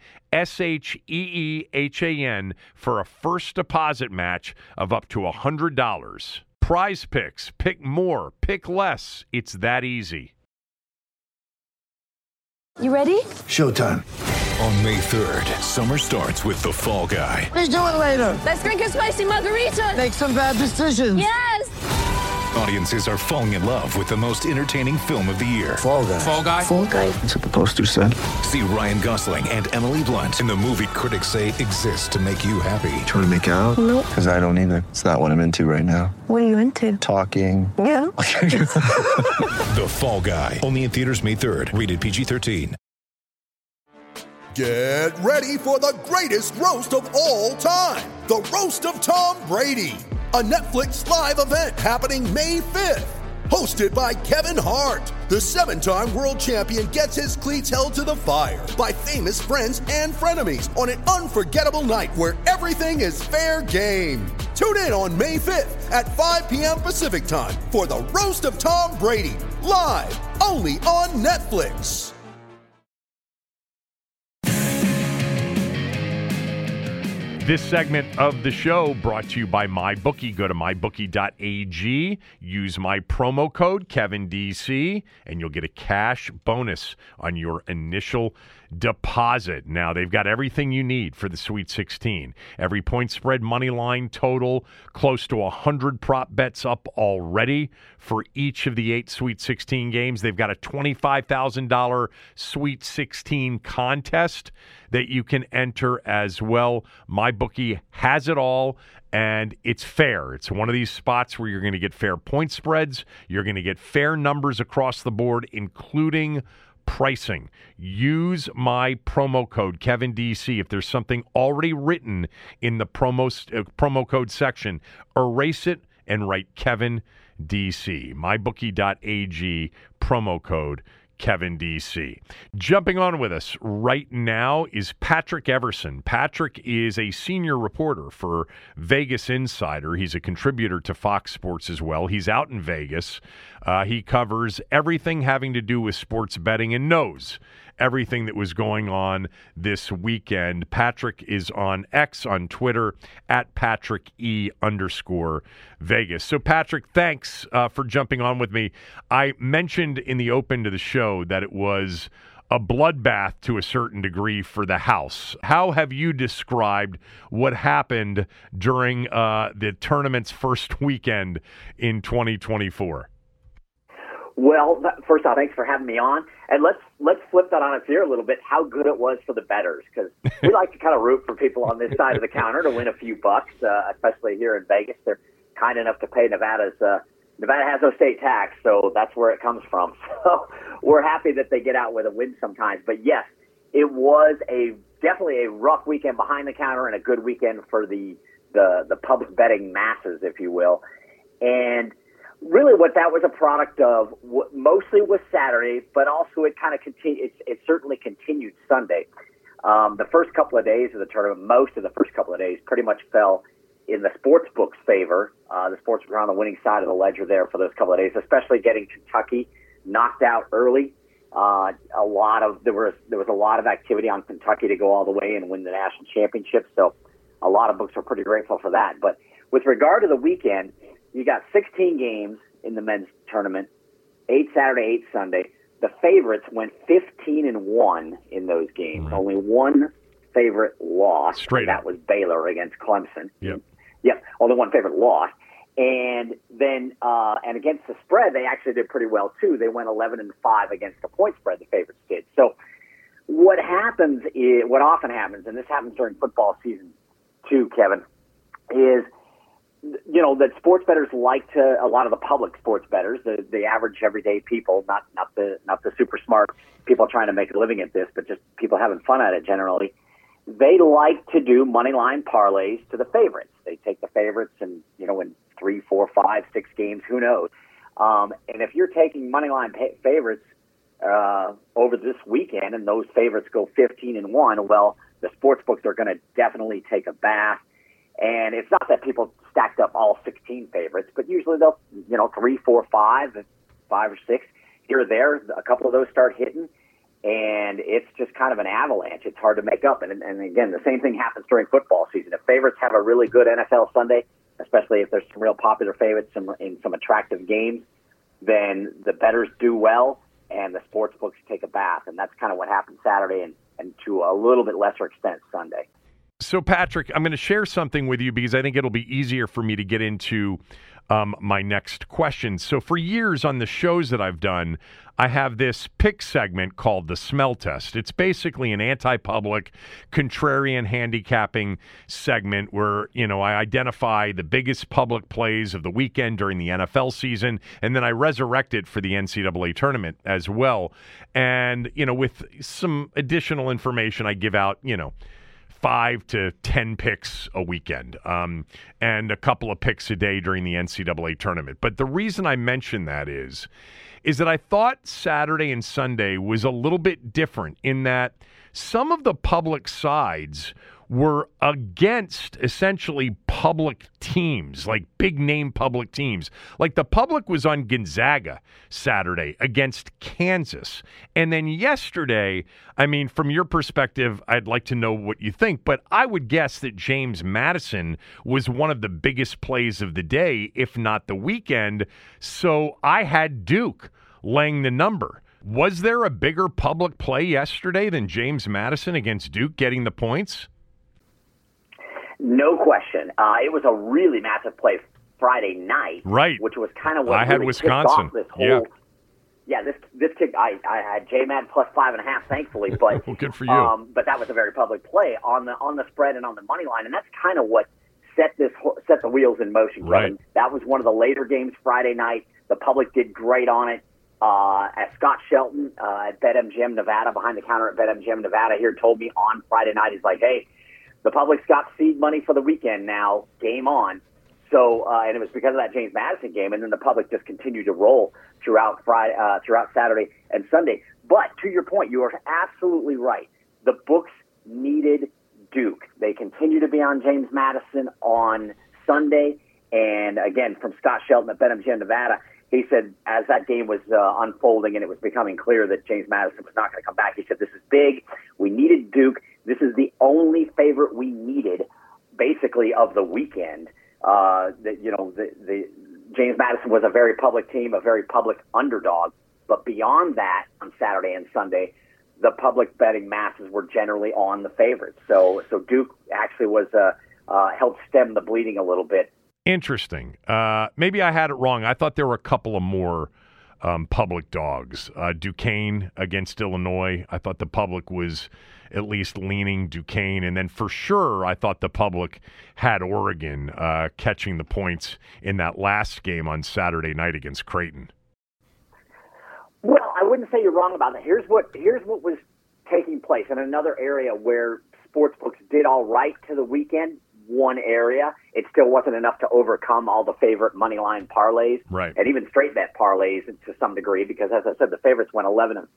SHEEHAN, for a first deposit match of up to $100. Prize Picks. Pick more. Pick less. It's that easy. You ready? Showtime. On May 3rd, summer starts with The Fall Guy. Let's do it later. Let's drink a spicy margarita. Make some bad decisions. Yes. Audiences are falling in love with the most entertaining film of the year. Fall Guy. Fall Guy? Fall guy. That's what the poster said. See Ryan Gosling and Emily Blunt in the movie critics say exists to make you happy. Trying to make it out? Nope. Because I don't either. It's not what I'm into right now. What are you into? Talking. Yeah. The Fall Guy. Only in theaters May 3rd. Rated PG-13. Get ready for the greatest roast of all time. The Roast of Tom Brady. A Netflix live event happening May 5th. Hosted by Kevin Hart. The 7-time world champion gets his cleats held to the fire by famous friends and frenemies on an unforgettable night where everything is fair game. Tune in on May 5th at 5 p.m. Pacific time for the Roast of Tom Brady. Live only on Netflix. This segment of the show brought to you by MyBookie. Go to mybookie.ag, use my promo code KevinDC, and you'll get a cash bonus on your initial deposit. Now, they've got everything you need for the Sweet 16. Every point spread, money line, total, close to 100 prop bets up already for each of the 8 Sweet 16 games. They've got a $25,000 Sweet 16 contest that you can enter as well. MyBookie has it all, and it's fair. It's one of these spots where you're going to get fair point spreads. You're going to get fair numbers across the board, including pricing. Use my promo code KevinDC. If there's something already written in the promo code section, erase it and write KevinDC. MyBookie.ag, promo code KevinDC. Jumping on with us right now is Patrick Everson. Patrick is a senior reporter for Vegas Insider. He's a contributor to Fox Sports as well. He's out in Vegas. He covers everything having to do with sports betting and knows everything that was going on this weekend. Patrick is on X, on Twitter, at @PatrickE_Vegas. So, Patrick, thanks for jumping on with me. I mentioned in the open to the show that it was a bloodbath to a certain degree for the House. How have you described what happened during the tournament's first weekend in 2024? Well, first off, thanks for having me on. And let's flip that on its ear a little bit, how good it was for the bettors, because we like to kind of root for people on this side of the counter to win a few bucks, especially here in Vegas. They're kind enough to pay Nevada has no state tax, so that's where it comes from. So we're happy that they get out with a win sometimes. But yes, it was definitely a rough weekend behind the counter and a good weekend for the public betting masses, if you will. And really what that was a product of mostly was Saturday, but also it kind of continued. It certainly continued Sunday. The first couple of days of the tournament, most of the first couple of days, pretty much fell in the sports book's favor. The sports were on the winning side of the ledger there for those couple of days, especially getting Kentucky knocked out early. There was a lot of activity on Kentucky to go all the way and win the national championship. So a lot of books are pretty grateful for that. But with regard to the weekend, you got 16 games in the men's tournament, 8 Saturday, 8 Sunday. The favorites went 15-1 in those games. Right. Only one favorite lost. That was Baylor against Clemson. Yep. Only one favorite lost. And then, and against the spread, they actually did pretty well too. They went 11-5 against the point spread. The favorites did. So, what often happens, and this happens during football season too, Kevin, is that sports bettors like to. A lot of the public sports bettors, the average everyday people, not the super smart people trying to make a living at this, but just people having fun at it generally. They like to do money line parlays to the favorites. They take the favorites and in 3, 4, 5, 6 games, who knows? And if you're taking money line favorites over this weekend and those favorites go 15-1, well, the sports books are going to definitely take a bath. And it's not that people stacked up all 16 favorites, but usually they'll 3, 4, 5 or 6 here or there. A couple of those start hitting. And it's just kind of an avalanche. It's hard to make up. And again, the same thing happens during football season. If favorites have a really good NFL Sunday, especially if there's some real popular favorites in some attractive games, then the bettors do well and the sports books take a bath. And that's kind of what happened Saturday and to a little bit lesser extent Sunday. So, Patrick, I'm going to share something with you because I think it'll be easier for me to get into my next question. So for years on the shows that I've done, I have this pick segment called the Smell Test. It's basically an anti-public, contrarian handicapping segment where, I identify the biggest public plays of the weekend during the NFL season, and then I resurrect it for the NCAA tournament as well. And, with some additional information, I give out, 5 to 10 picks a weekend and a couple of picks a day during the NCAA tournament. But the reason I mention that is that I thought Saturday and Sunday was a little bit different in that some of the public sides were against essentially public teams, like big-name public teams. Like the public was on Gonzaga Saturday against Kansas. And then yesterday, from your perspective, I'd like to know what you think, but I would guess that James Madison was one of the biggest plays of the day, if not the weekend. So I had Duke laying the number. Was there a bigger public play yesterday than James Madison against Duke getting the points? No question. It was a really massive play Friday night, right? Which was kind of what I had Wisconsin. This whole, this kick. I had JMAD plus 5.5, thankfully, but well, good for you. But that was a very public play on the spread and on the money line, and that's kind of what set the wheels in motion. Right. That was one of the later games Friday night. The public did great on it. As Scott Shelton at BetMGM Nevada, behind the counter at BetMGM Nevada, here told me on Friday night, he's like, hey, the public's got seed money for the weekend now, game on. So, and it was because of that James Madison game, and then the public just continued to roll throughout Saturday and Sunday. But to your point, you are absolutely right. The books needed Duke. They continue to be on James Madison on Sunday, and again, from Scott Shelton at BetMGM Nevada, he said as that game was unfolding and it was becoming clear that James Madison was not going to come back, he said, this is big. We needed Duke. This is the only favorite we needed, basically, of the weekend. The James Madison was a very public team, a very public underdog. But beyond that, on Saturday and Sunday, the public betting masses were generally on the favorites. So Duke actually was helped stem the bleeding a little bit. Interesting. Maybe I had it wrong. I thought there were a couple of more public dogs. Duquesne against Illinois. I thought the public was at least leaning Duquesne. And then for sure, I thought the public had Oregon catching the points in that last game on Saturday night against Creighton. Well, I wouldn't say you're wrong about that. Here's what was taking place. And another area where sportsbooks did all right to the weekend, one area, it still wasn't enough to overcome all the favorite money line parlays, right, and even straight bet parlays to some degree, because as I said, the favorites went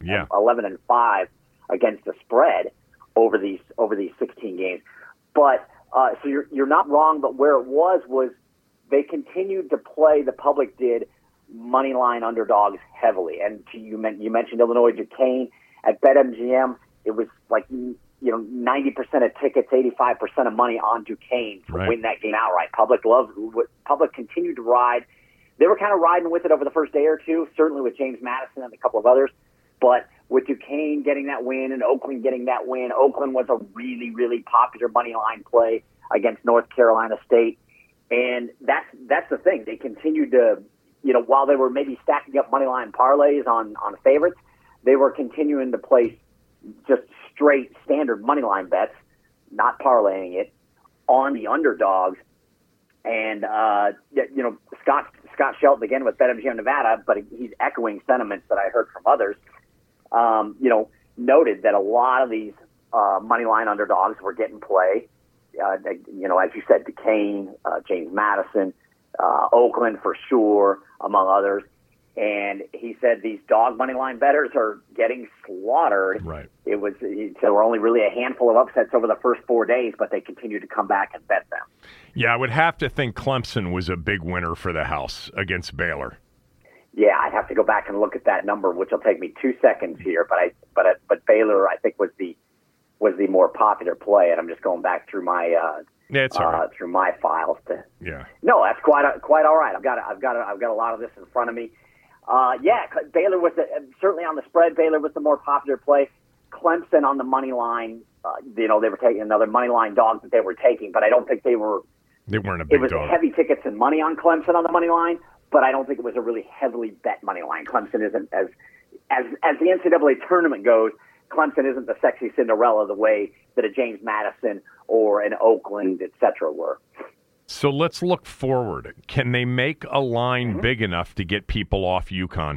11-5 against the spread over these 16 games. But so you're not wrong, but where it was they continued to play, the public did, money line underdogs heavily. And you mentioned Illinois Duquesne at BetMGM. It was like 90% of tickets, 85% of money on Duquesne to win that game outright. Public continued to ride. They were kind of riding with it over the first day or two, certainly with James Madison and a couple of others. But with Duquesne getting that win and Oakland getting that win, Oakland was a really, really popular money line play against North Carolina State. And that's the thing. They continued to, while they were maybe stacking up money line parlays on favorites, they were continuing to place just straight standard money line bets, not parlaying it, on the underdogs. And Scott Shelton again with BetMGM Nevada, but he's echoing sentiments that I heard from others. Noted that a lot of these money line underdogs were getting play. As you said, Duquesne, James Madison, Oakland for sure, among others. And he said these dog money line bettors are getting slaughtered. Right. There were only really a handful of upsets over the first 4 days, but they continued to come back and bet them. Yeah, I would have to think Clemson was a big winner for the house against Baylor. Yeah, I'd have to go back and look at that number, which will take me 2 seconds here. But Baylor, I think, was the more popular play, and I'm just going back through my through my files to. Yeah. No, that's quite all right. I've got a lot of this in front of me. Baylor was certainly on the spread. Baylor was the more popular play. Clemson on the money line. They were taking another money line dog that they were taking, but I don't think they were. They weren't a big dog. It was heavy tickets and money on Clemson on the money line, but I don't think it was a really heavily bet money line. Clemson isn't as the NCAA tournament goes. Clemson isn't the sexy Cinderella the way that a James Madison or an Oakland, et cetera, were. So let's look forward. Can they make a line big enough to get people off UConn?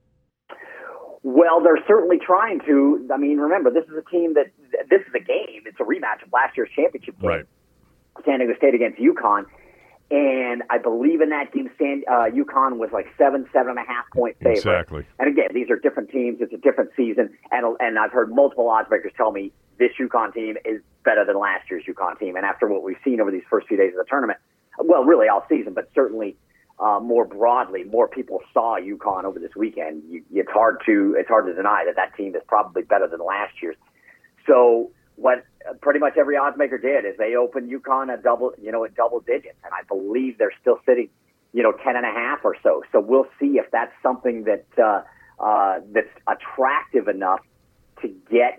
Well, they're certainly trying to. I mean, remember, this is a team this is a game. It's a rematch of last year's championship game. Right. San Diego State against UConn. And I believe in that game, UConn was like 7.5 point favorite. Exactly. And again, these are different teams. It's a different season. And I've heard multiple odds makers tell me this UConn team is better than last year's UConn team. And after what we've seen over these first few days of the tournament, well, really all season, but certainly more broadly, more people saw UConn over this weekend. It's hard to deny that team is probably better than last year's. So what pretty much every odds maker did is they opened UConn at double digits, and I believe they're still sitting, 10.5 or so. So we'll see if that's something that that's attractive enough to get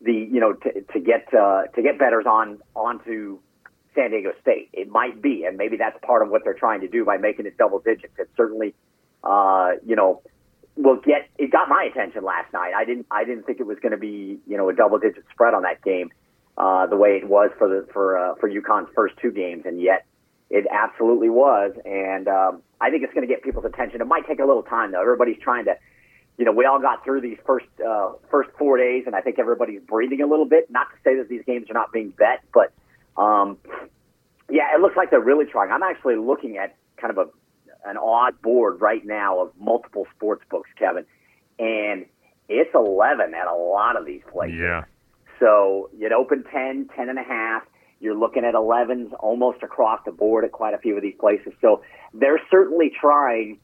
to get bettors onto San Diego State. It might be, and maybe that's part of what they're trying to do by making it double digits. It certainly, it got my attention last night. I didn't think it was going to be, a double digit spread on that game, the way it was for UConn's first two games, and yet it absolutely was. And I think it's going to get people's attention. It might take a little time though. Everybody's trying to, we all got through these first 4 days, and I think everybody's breathing a little bit. Not to say that these games are not being bet, but it looks like they're really trying. I'm actually looking at kind of an odd board right now of multiple sports books, Kevin, and it's 11 at a lot of these places. Yeah. So you'd open 10.5. You're looking at 11s almost across the board at quite a few of these places. So they're certainly trying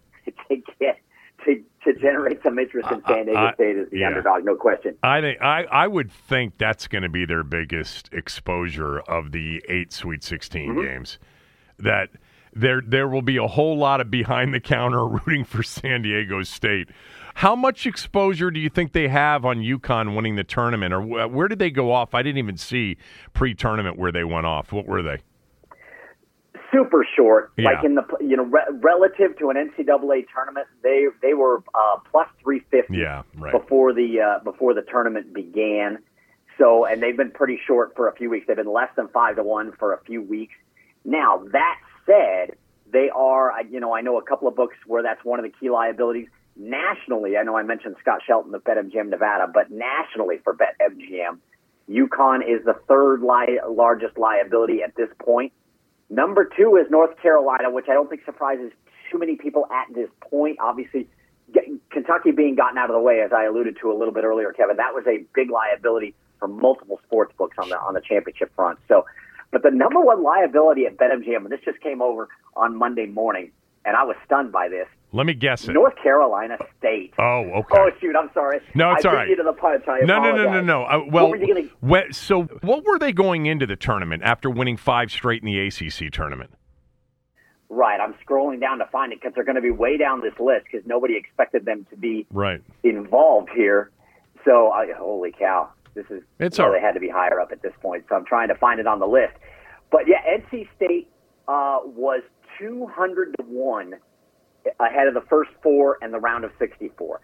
to generate some interest in San Diego State as the underdog, no question. I would think that's going to be their biggest exposure of the 8 Sweet 16 games. That there will be a whole lot of behind the counter rooting for San Diego State. How much exposure do you think they have on UConn winning the tournament, or where did they go off? I didn't even see pre-tournament where they went off. What were they? Super short, yeah. Like in the relative to an NCAA tournament, they were plus 350. Yeah, right. Before the tournament began. So, and they've been pretty short for a few weeks. They've been less than 5-1 for a few weeks. Now that said, they are. I know a couple of books where that's one of the key liabilities. nationally, I know I mentioned Scott Shelton of BetMGM Nevada, but nationally for BetMGM, UConn is the third largest liability at this point. Number 2 is North Carolina, which I don't think surprises too many people at this point. Obviously, Kentucky being gotten out of the way, as I alluded to a little bit earlier, Kevin, that was a big liability for multiple sports books on the championship front. So, but the number 1 liability at BetMGM, and this just came over on Monday morning, and I was stunned by this. Let me guess it. North Carolina State. Oh, okay. Oh, shoot, I'm sorry. No, it's all right. I beat you to the punch. I apologize. No. What were you gonna... So what were they going into the tournament after winning 5 straight in the ACC tournament? Right. I'm scrolling down to find it because they're going to be way down this list because nobody expected them to be involved here. So, holy cow. They had to be higher up at this point. So I'm trying to find it on the list. But, yeah, NC State was 200-1 ahead of the first 4 and the round of 64.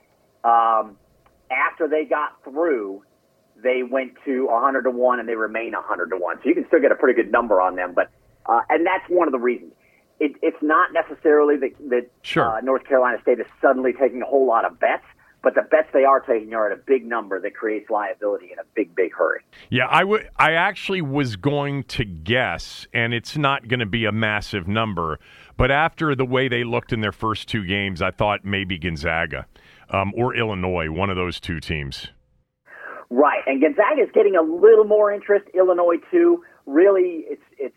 After they got through, they went to 100-1 and they remain 100-1. So you can still get a pretty good number on them. But and that's one of the reasons. It's not necessarily that North Carolina State is suddenly taking a whole lot of bets, but the bets they are taking are at a big number that creates liability in a big, big hurry. Yeah, I actually was going to guess, and it's not going to be a massive number, but after the way they looked in their first 2 games, I thought maybe Gonzaga or Illinois, one of those 2 teams. Right, and Gonzaga is getting a little more interest. Illinois too. Really, it's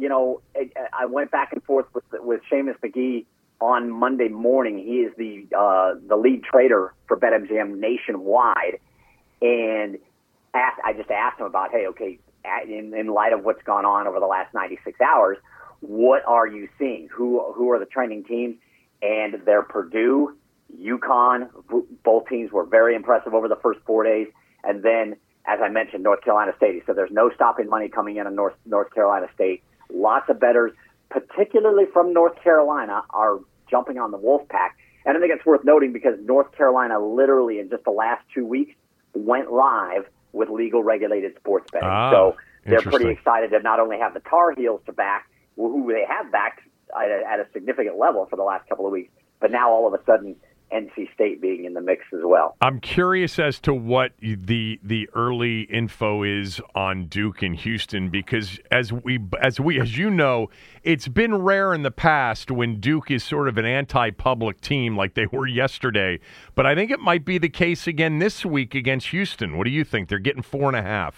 I went back and forth with Seamus McGee on Monday morning. He is the lead trader for BetMGM nationwide, and I just asked him about, hey, okay, in light of what's gone on over the last 96 hours, what are you seeing? Who are the trending teams? And they're Purdue, UConn. Both teams were very impressive over the first 4 days, and then, as I mentioned, North Carolina State. He said there's no stopping money coming in on North Carolina State. Lots of bettors, particularly from North Carolina, are jumping on the Wolfpack. And I think it's worth noting because North Carolina literally in just the last 2 weeks went live with legal regulated sports betting. So they're pretty excited to not only have the Tar Heels to back, who they have backed at a significant level for the last couple of weeks, but now all of a sudden NC State being in the mix as well. I'm curious as to what the early info is on Duke and Houston, because as you know, it's been rare in the past when Duke is sort of an anti-public team like they were yesterday. But I think it might be the case again this week against Houston. What do you think? They're getting 4.5.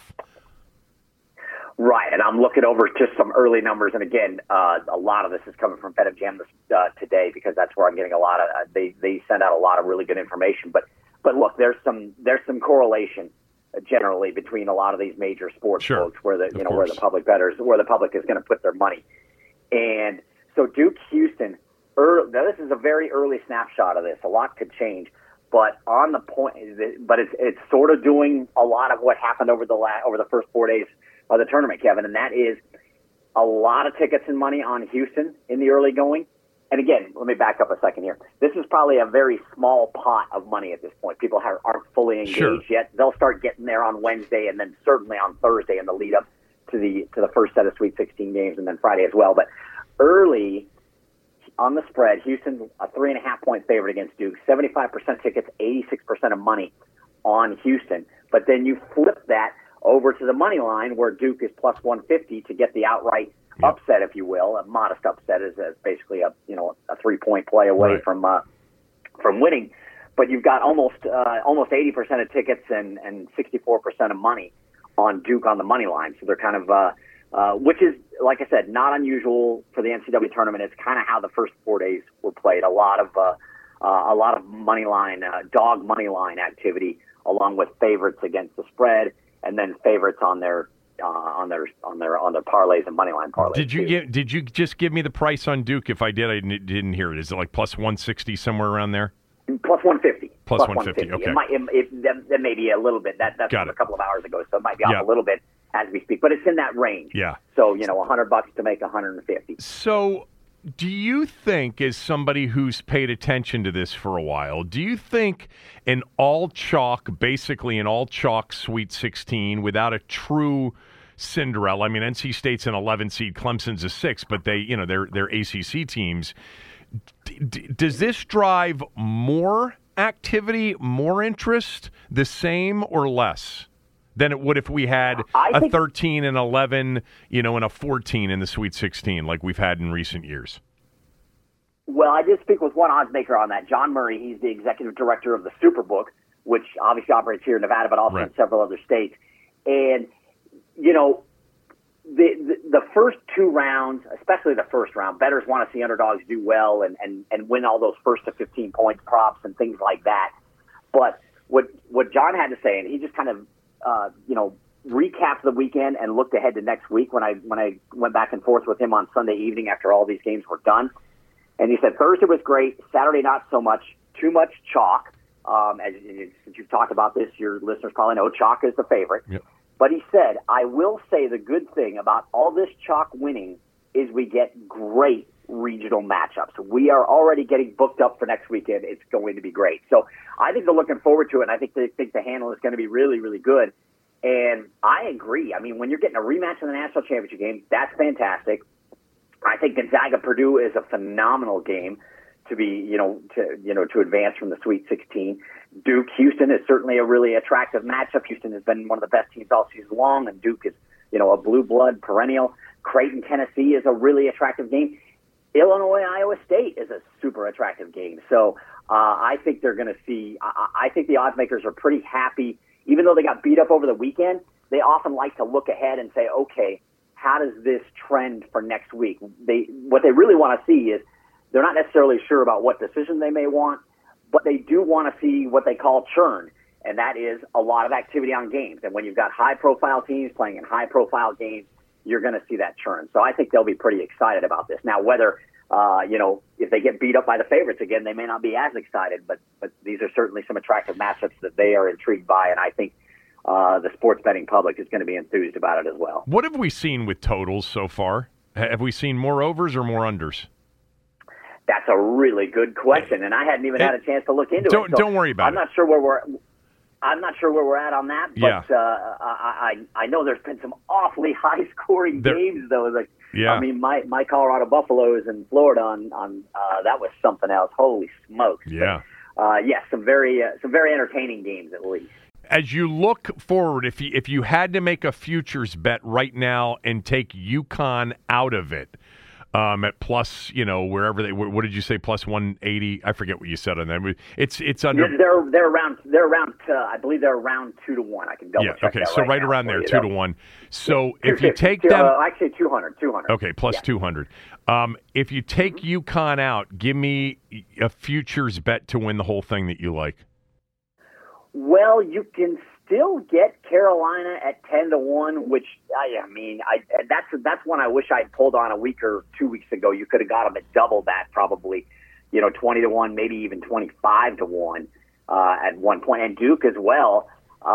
Right, and I'm looking over just some early numbers, and again, a lot of this is coming from BetMGM today because that's where I'm getting a lot of. They send out a lot of really good information, but look, there's some correlation generally between a lot of these major sports books where the public bettors, where the public is going to put their money, and so Duke Houston. Now this is a very early snapshot of this. A lot could change, but on the point, but it's sort of doing a lot of what happened over the first 4 days of the tournament, Kevin, and that is a lot of tickets and money on Houston in the early going. And again, let me back up a second here. This is probably a very small pot of money at this point. People aren't fully engaged yet. They'll start getting there on Wednesday and then certainly on Thursday in the lead up to the first set of Sweet 16 games and then Friday as well. But early on the spread, Houston a 3.5-point favorite against Duke, 75% tickets, 86% of money on Houston. But then you flip that over to the money line where Duke is plus 150 to get the outright upset, if you will. A modest upset is basically a 3-point play away from winning. But you've got almost 80% of tickets and 64% of money on Duke on the money line. So they're kind of which is, like I said, not unusual for the NCAA tournament. It's kind of how the first 4 days were played. A lot of money line, dog money line activity, along with favorites against the spread, and then favorites on their parlays and money line parlays. Did you just give me the price on Duke? If I did, I didn't hear it. Is it like plus 160 somewhere around there? Plus 150. Plus 150. Okay. That may be a little bit. That's from a couple of hours ago, so it might be off a little bit as we speak, but it's in that range. Yeah. So $100 to make 150. So, do you think, as somebody who's paid attention to this for a while, do you think basically an all chalk Sweet 16 without a true Cinderella? I mean, NC State's an 11 seed, Clemson's a 6, but they're ACC teams. Does this drive more activity, more interest, the same or less than it would if we had a 13 and 11, and a 14 in the Sweet 16 like we've had in recent years? Well, I did speak with one odds maker on that, John Murray. He's the executive director of the Superbook, which obviously operates here in Nevada, but also in several other states. And, the first two rounds, especially the first round, bettors want to see underdogs do well and win all those first to 15 points props and things like that. But what John had to say, and he just kind of, recapped the weekend and looked ahead to next week when I went back and forth with him on Sunday evening after all these games were done. And he said Thursday was great, Saturday not so much, too much chalk. Since you've talked about this, your listeners probably know chalk is the favorite. Yep. But he said, I will say the good thing about all this chalk winning is we get great regional matchups. We are already getting booked up for next weekend. It's going to be great. So I think they're looking forward to it, and I think they think the handle is going to be really, really good. And I agree. I mean, when you're getting a rematch in the national championship game, that's fantastic. I think Gonzaga-Purdue is a phenomenal game to be, to advance from the Sweet 16. Duke-Houston is certainly a really attractive matchup. Houston has been one of the best teams all season long, and Duke is, a blue blood perennial. Creighton-Tennessee is a really attractive game. Illinois-Iowa State is a super attractive game. So I think they're going to see, I think the odds makers are pretty happy. Even though they got beat up over the weekend, they often like to look ahead and say, okay, how does this trend for next week? What they really want to see is they're not necessarily sure about what decision they may want, but they do want to see what they call churn, and that is a lot of activity on games. And when you've got high-profile teams playing in high-profile games, you're going to see that churn. So I think they'll be pretty excited about this. Now, whether, if they get beat up by the favorites again, they may not be as excited, but these are certainly some attractive matchups that they are intrigued by, and I think the sports betting public is going to be enthused about it as well. What have we seen with totals so far? Have we seen more overs or more unders? That's a really good question, and I hadn't even had a chance to look into it. So don't worry about it. I'm not sure where we're at on that, but I know there's been some awfully high-scoring games, though. I mean, my Colorado Buffaloes in Florida on that was something else. Holy smokes! Yeah, but, some very entertaining games at least. As you look forward, if you had to make a futures bet right now and take UConn out of it, at plus, wherever what did you say, plus 180? I forget what you said on that. It's under. They're around. I believe they're around 2-1. I can double check. Okay, so right around there, 2-1. So yeah, if you take them, actually 200. Okay, plus 200. If you take UConn out, give me a futures bet to win the whole thing that you like. Well, you can still get Carolina at 10-1, which that's one I wish I'd pulled on a week or 2 weeks ago. You could have got them at double that, probably, 20-1, maybe even 25-1 at one point. And Duke as well.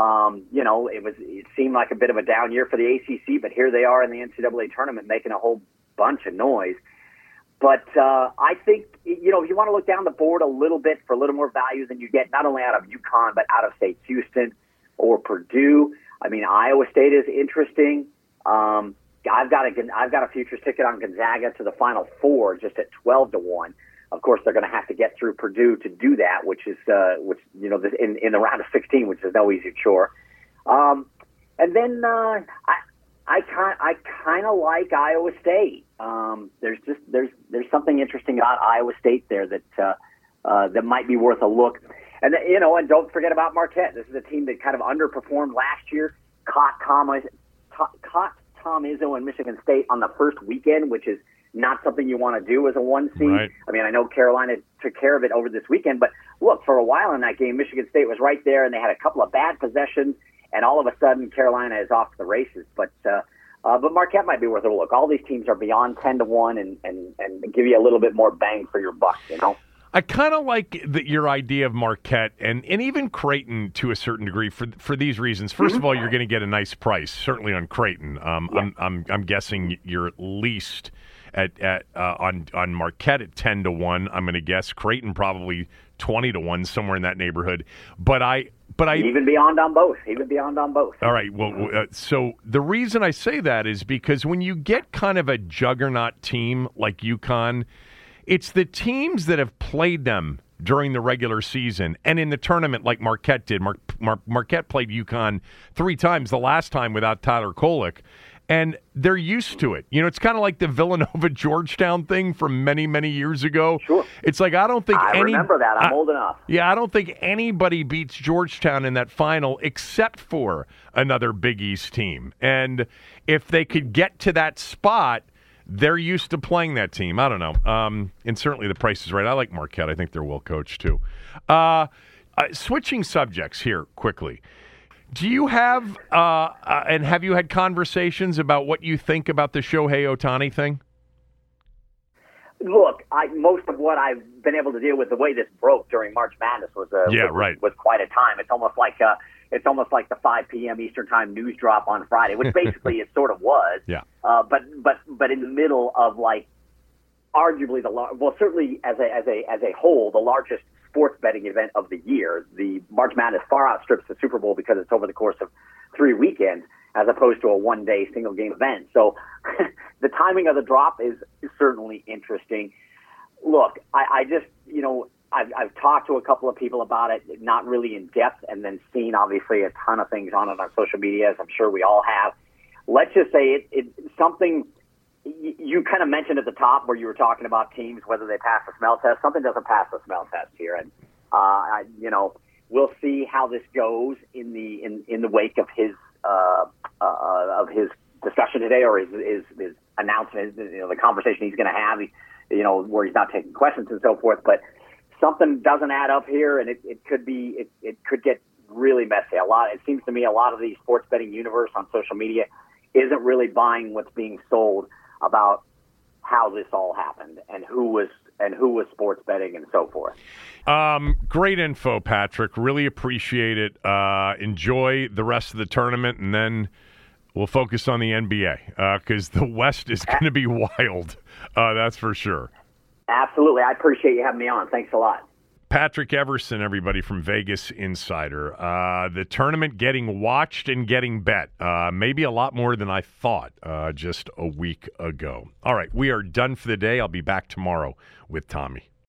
It seemed like a bit of a down year for the ACC, but here they are in the NCAA tournament making a whole bunch of noise. But I think, if you want to look down the board a little bit for a little more value than you get not only out of UConn, but out of, say, Houston or Purdue. I mean, Iowa State is interesting. I've got a futures ticket on Gonzaga to the Final Four just at 12-1. Of course, they're going to have to get through Purdue to do that, which in the round of 16, which is no easy chore. And then I kind of like Iowa State. There's something interesting about Iowa State there that might be worth a look. And and don't forget about Marquette. This is a team that kind of underperformed last year. Caught Tom Izzo and Michigan State on the first weekend, which is not something you want to do as a 1 seed. Right. I mean, I know Carolina took care of it over this weekend, but look, for a while in that game, Michigan State was right there, and they had a couple of bad possessions, and all of a sudden, Carolina is off to the races. But Marquette might be worth a look. All these teams are beyond 10-1 and give you a little bit more bang for your buck, I kind of like your idea of Marquette and even Creighton to a certain degree for these reasons. First of all, you're going to get a nice price, certainly on Creighton. I'm guessing you're at least on Marquette at 10-1. I'm going to guess Creighton probably 20-1, somewhere in that neighborhood. But I even beyond on both. All right. Well, so the reason I say that is because when you get kind of a juggernaut team like UConn, It's the teams that have played them during the regular season and in the tournament like Marquette did. Marquette played UConn 3 times, the last time without Tyler Kolek, and they're used to it. It's kind of like the Villanova-Georgetown thing from many, many years ago. Sure. It's like I remember that. I'm old enough. Yeah, I don't think anybody beats Georgetown in that final except for another Big East team. And if they could get to that spot, they're used to playing that team. I don't know. And certainly the price is right. I like Marquette. I think they're well coached, too. Switching subjects here quickly. Do you have and have you had conversations about what you think about the Shohei Ohtani thing? Look, most of what I've been able to deal with, the way this broke during March Madness was quite a time. It's almost like the 5 p.m. Eastern Time news drop on Friday, which basically it sort of was. Yeah. But in the middle of arguably certainly as a whole, the largest sports betting event of the year. The March Madness far outstrips the Super Bowl because it's over the course of 3 weekends as opposed to a one-day single-game event. So the timing of the drop is certainly interesting. Look, I just, I've talked to a couple of people about it, not really in depth, and then seen obviously a ton of things on it on social media, as I'm sure we all have. Let's just say it's something you kind of mentioned at the top where you were talking about teams, whether they pass the smell test. Something doesn't pass the smell test here. And, we'll see how this goes in the wake of his discussion today, or his announcement, the conversation he's going to have, where he's not taking questions and so forth. But something doesn't add up here, and it could get really messy. It seems to me a lot of the sports betting universe on social media isn't really buying what's being sold about how this all happened and who was sports betting and so forth. Great info, Patrick. Really appreciate it. Enjoy the rest of the tournament, and then we'll focus on the NBA because the West is going to be wild. That's for sure. Absolutely. I appreciate you having me on. Thanks a lot. Patrick Everson, everybody from Vegas Insider. The tournament getting watched and getting bet. Maybe a lot more than I thought just a week ago. All right, we are done for the day. I'll be back tomorrow with Tommy.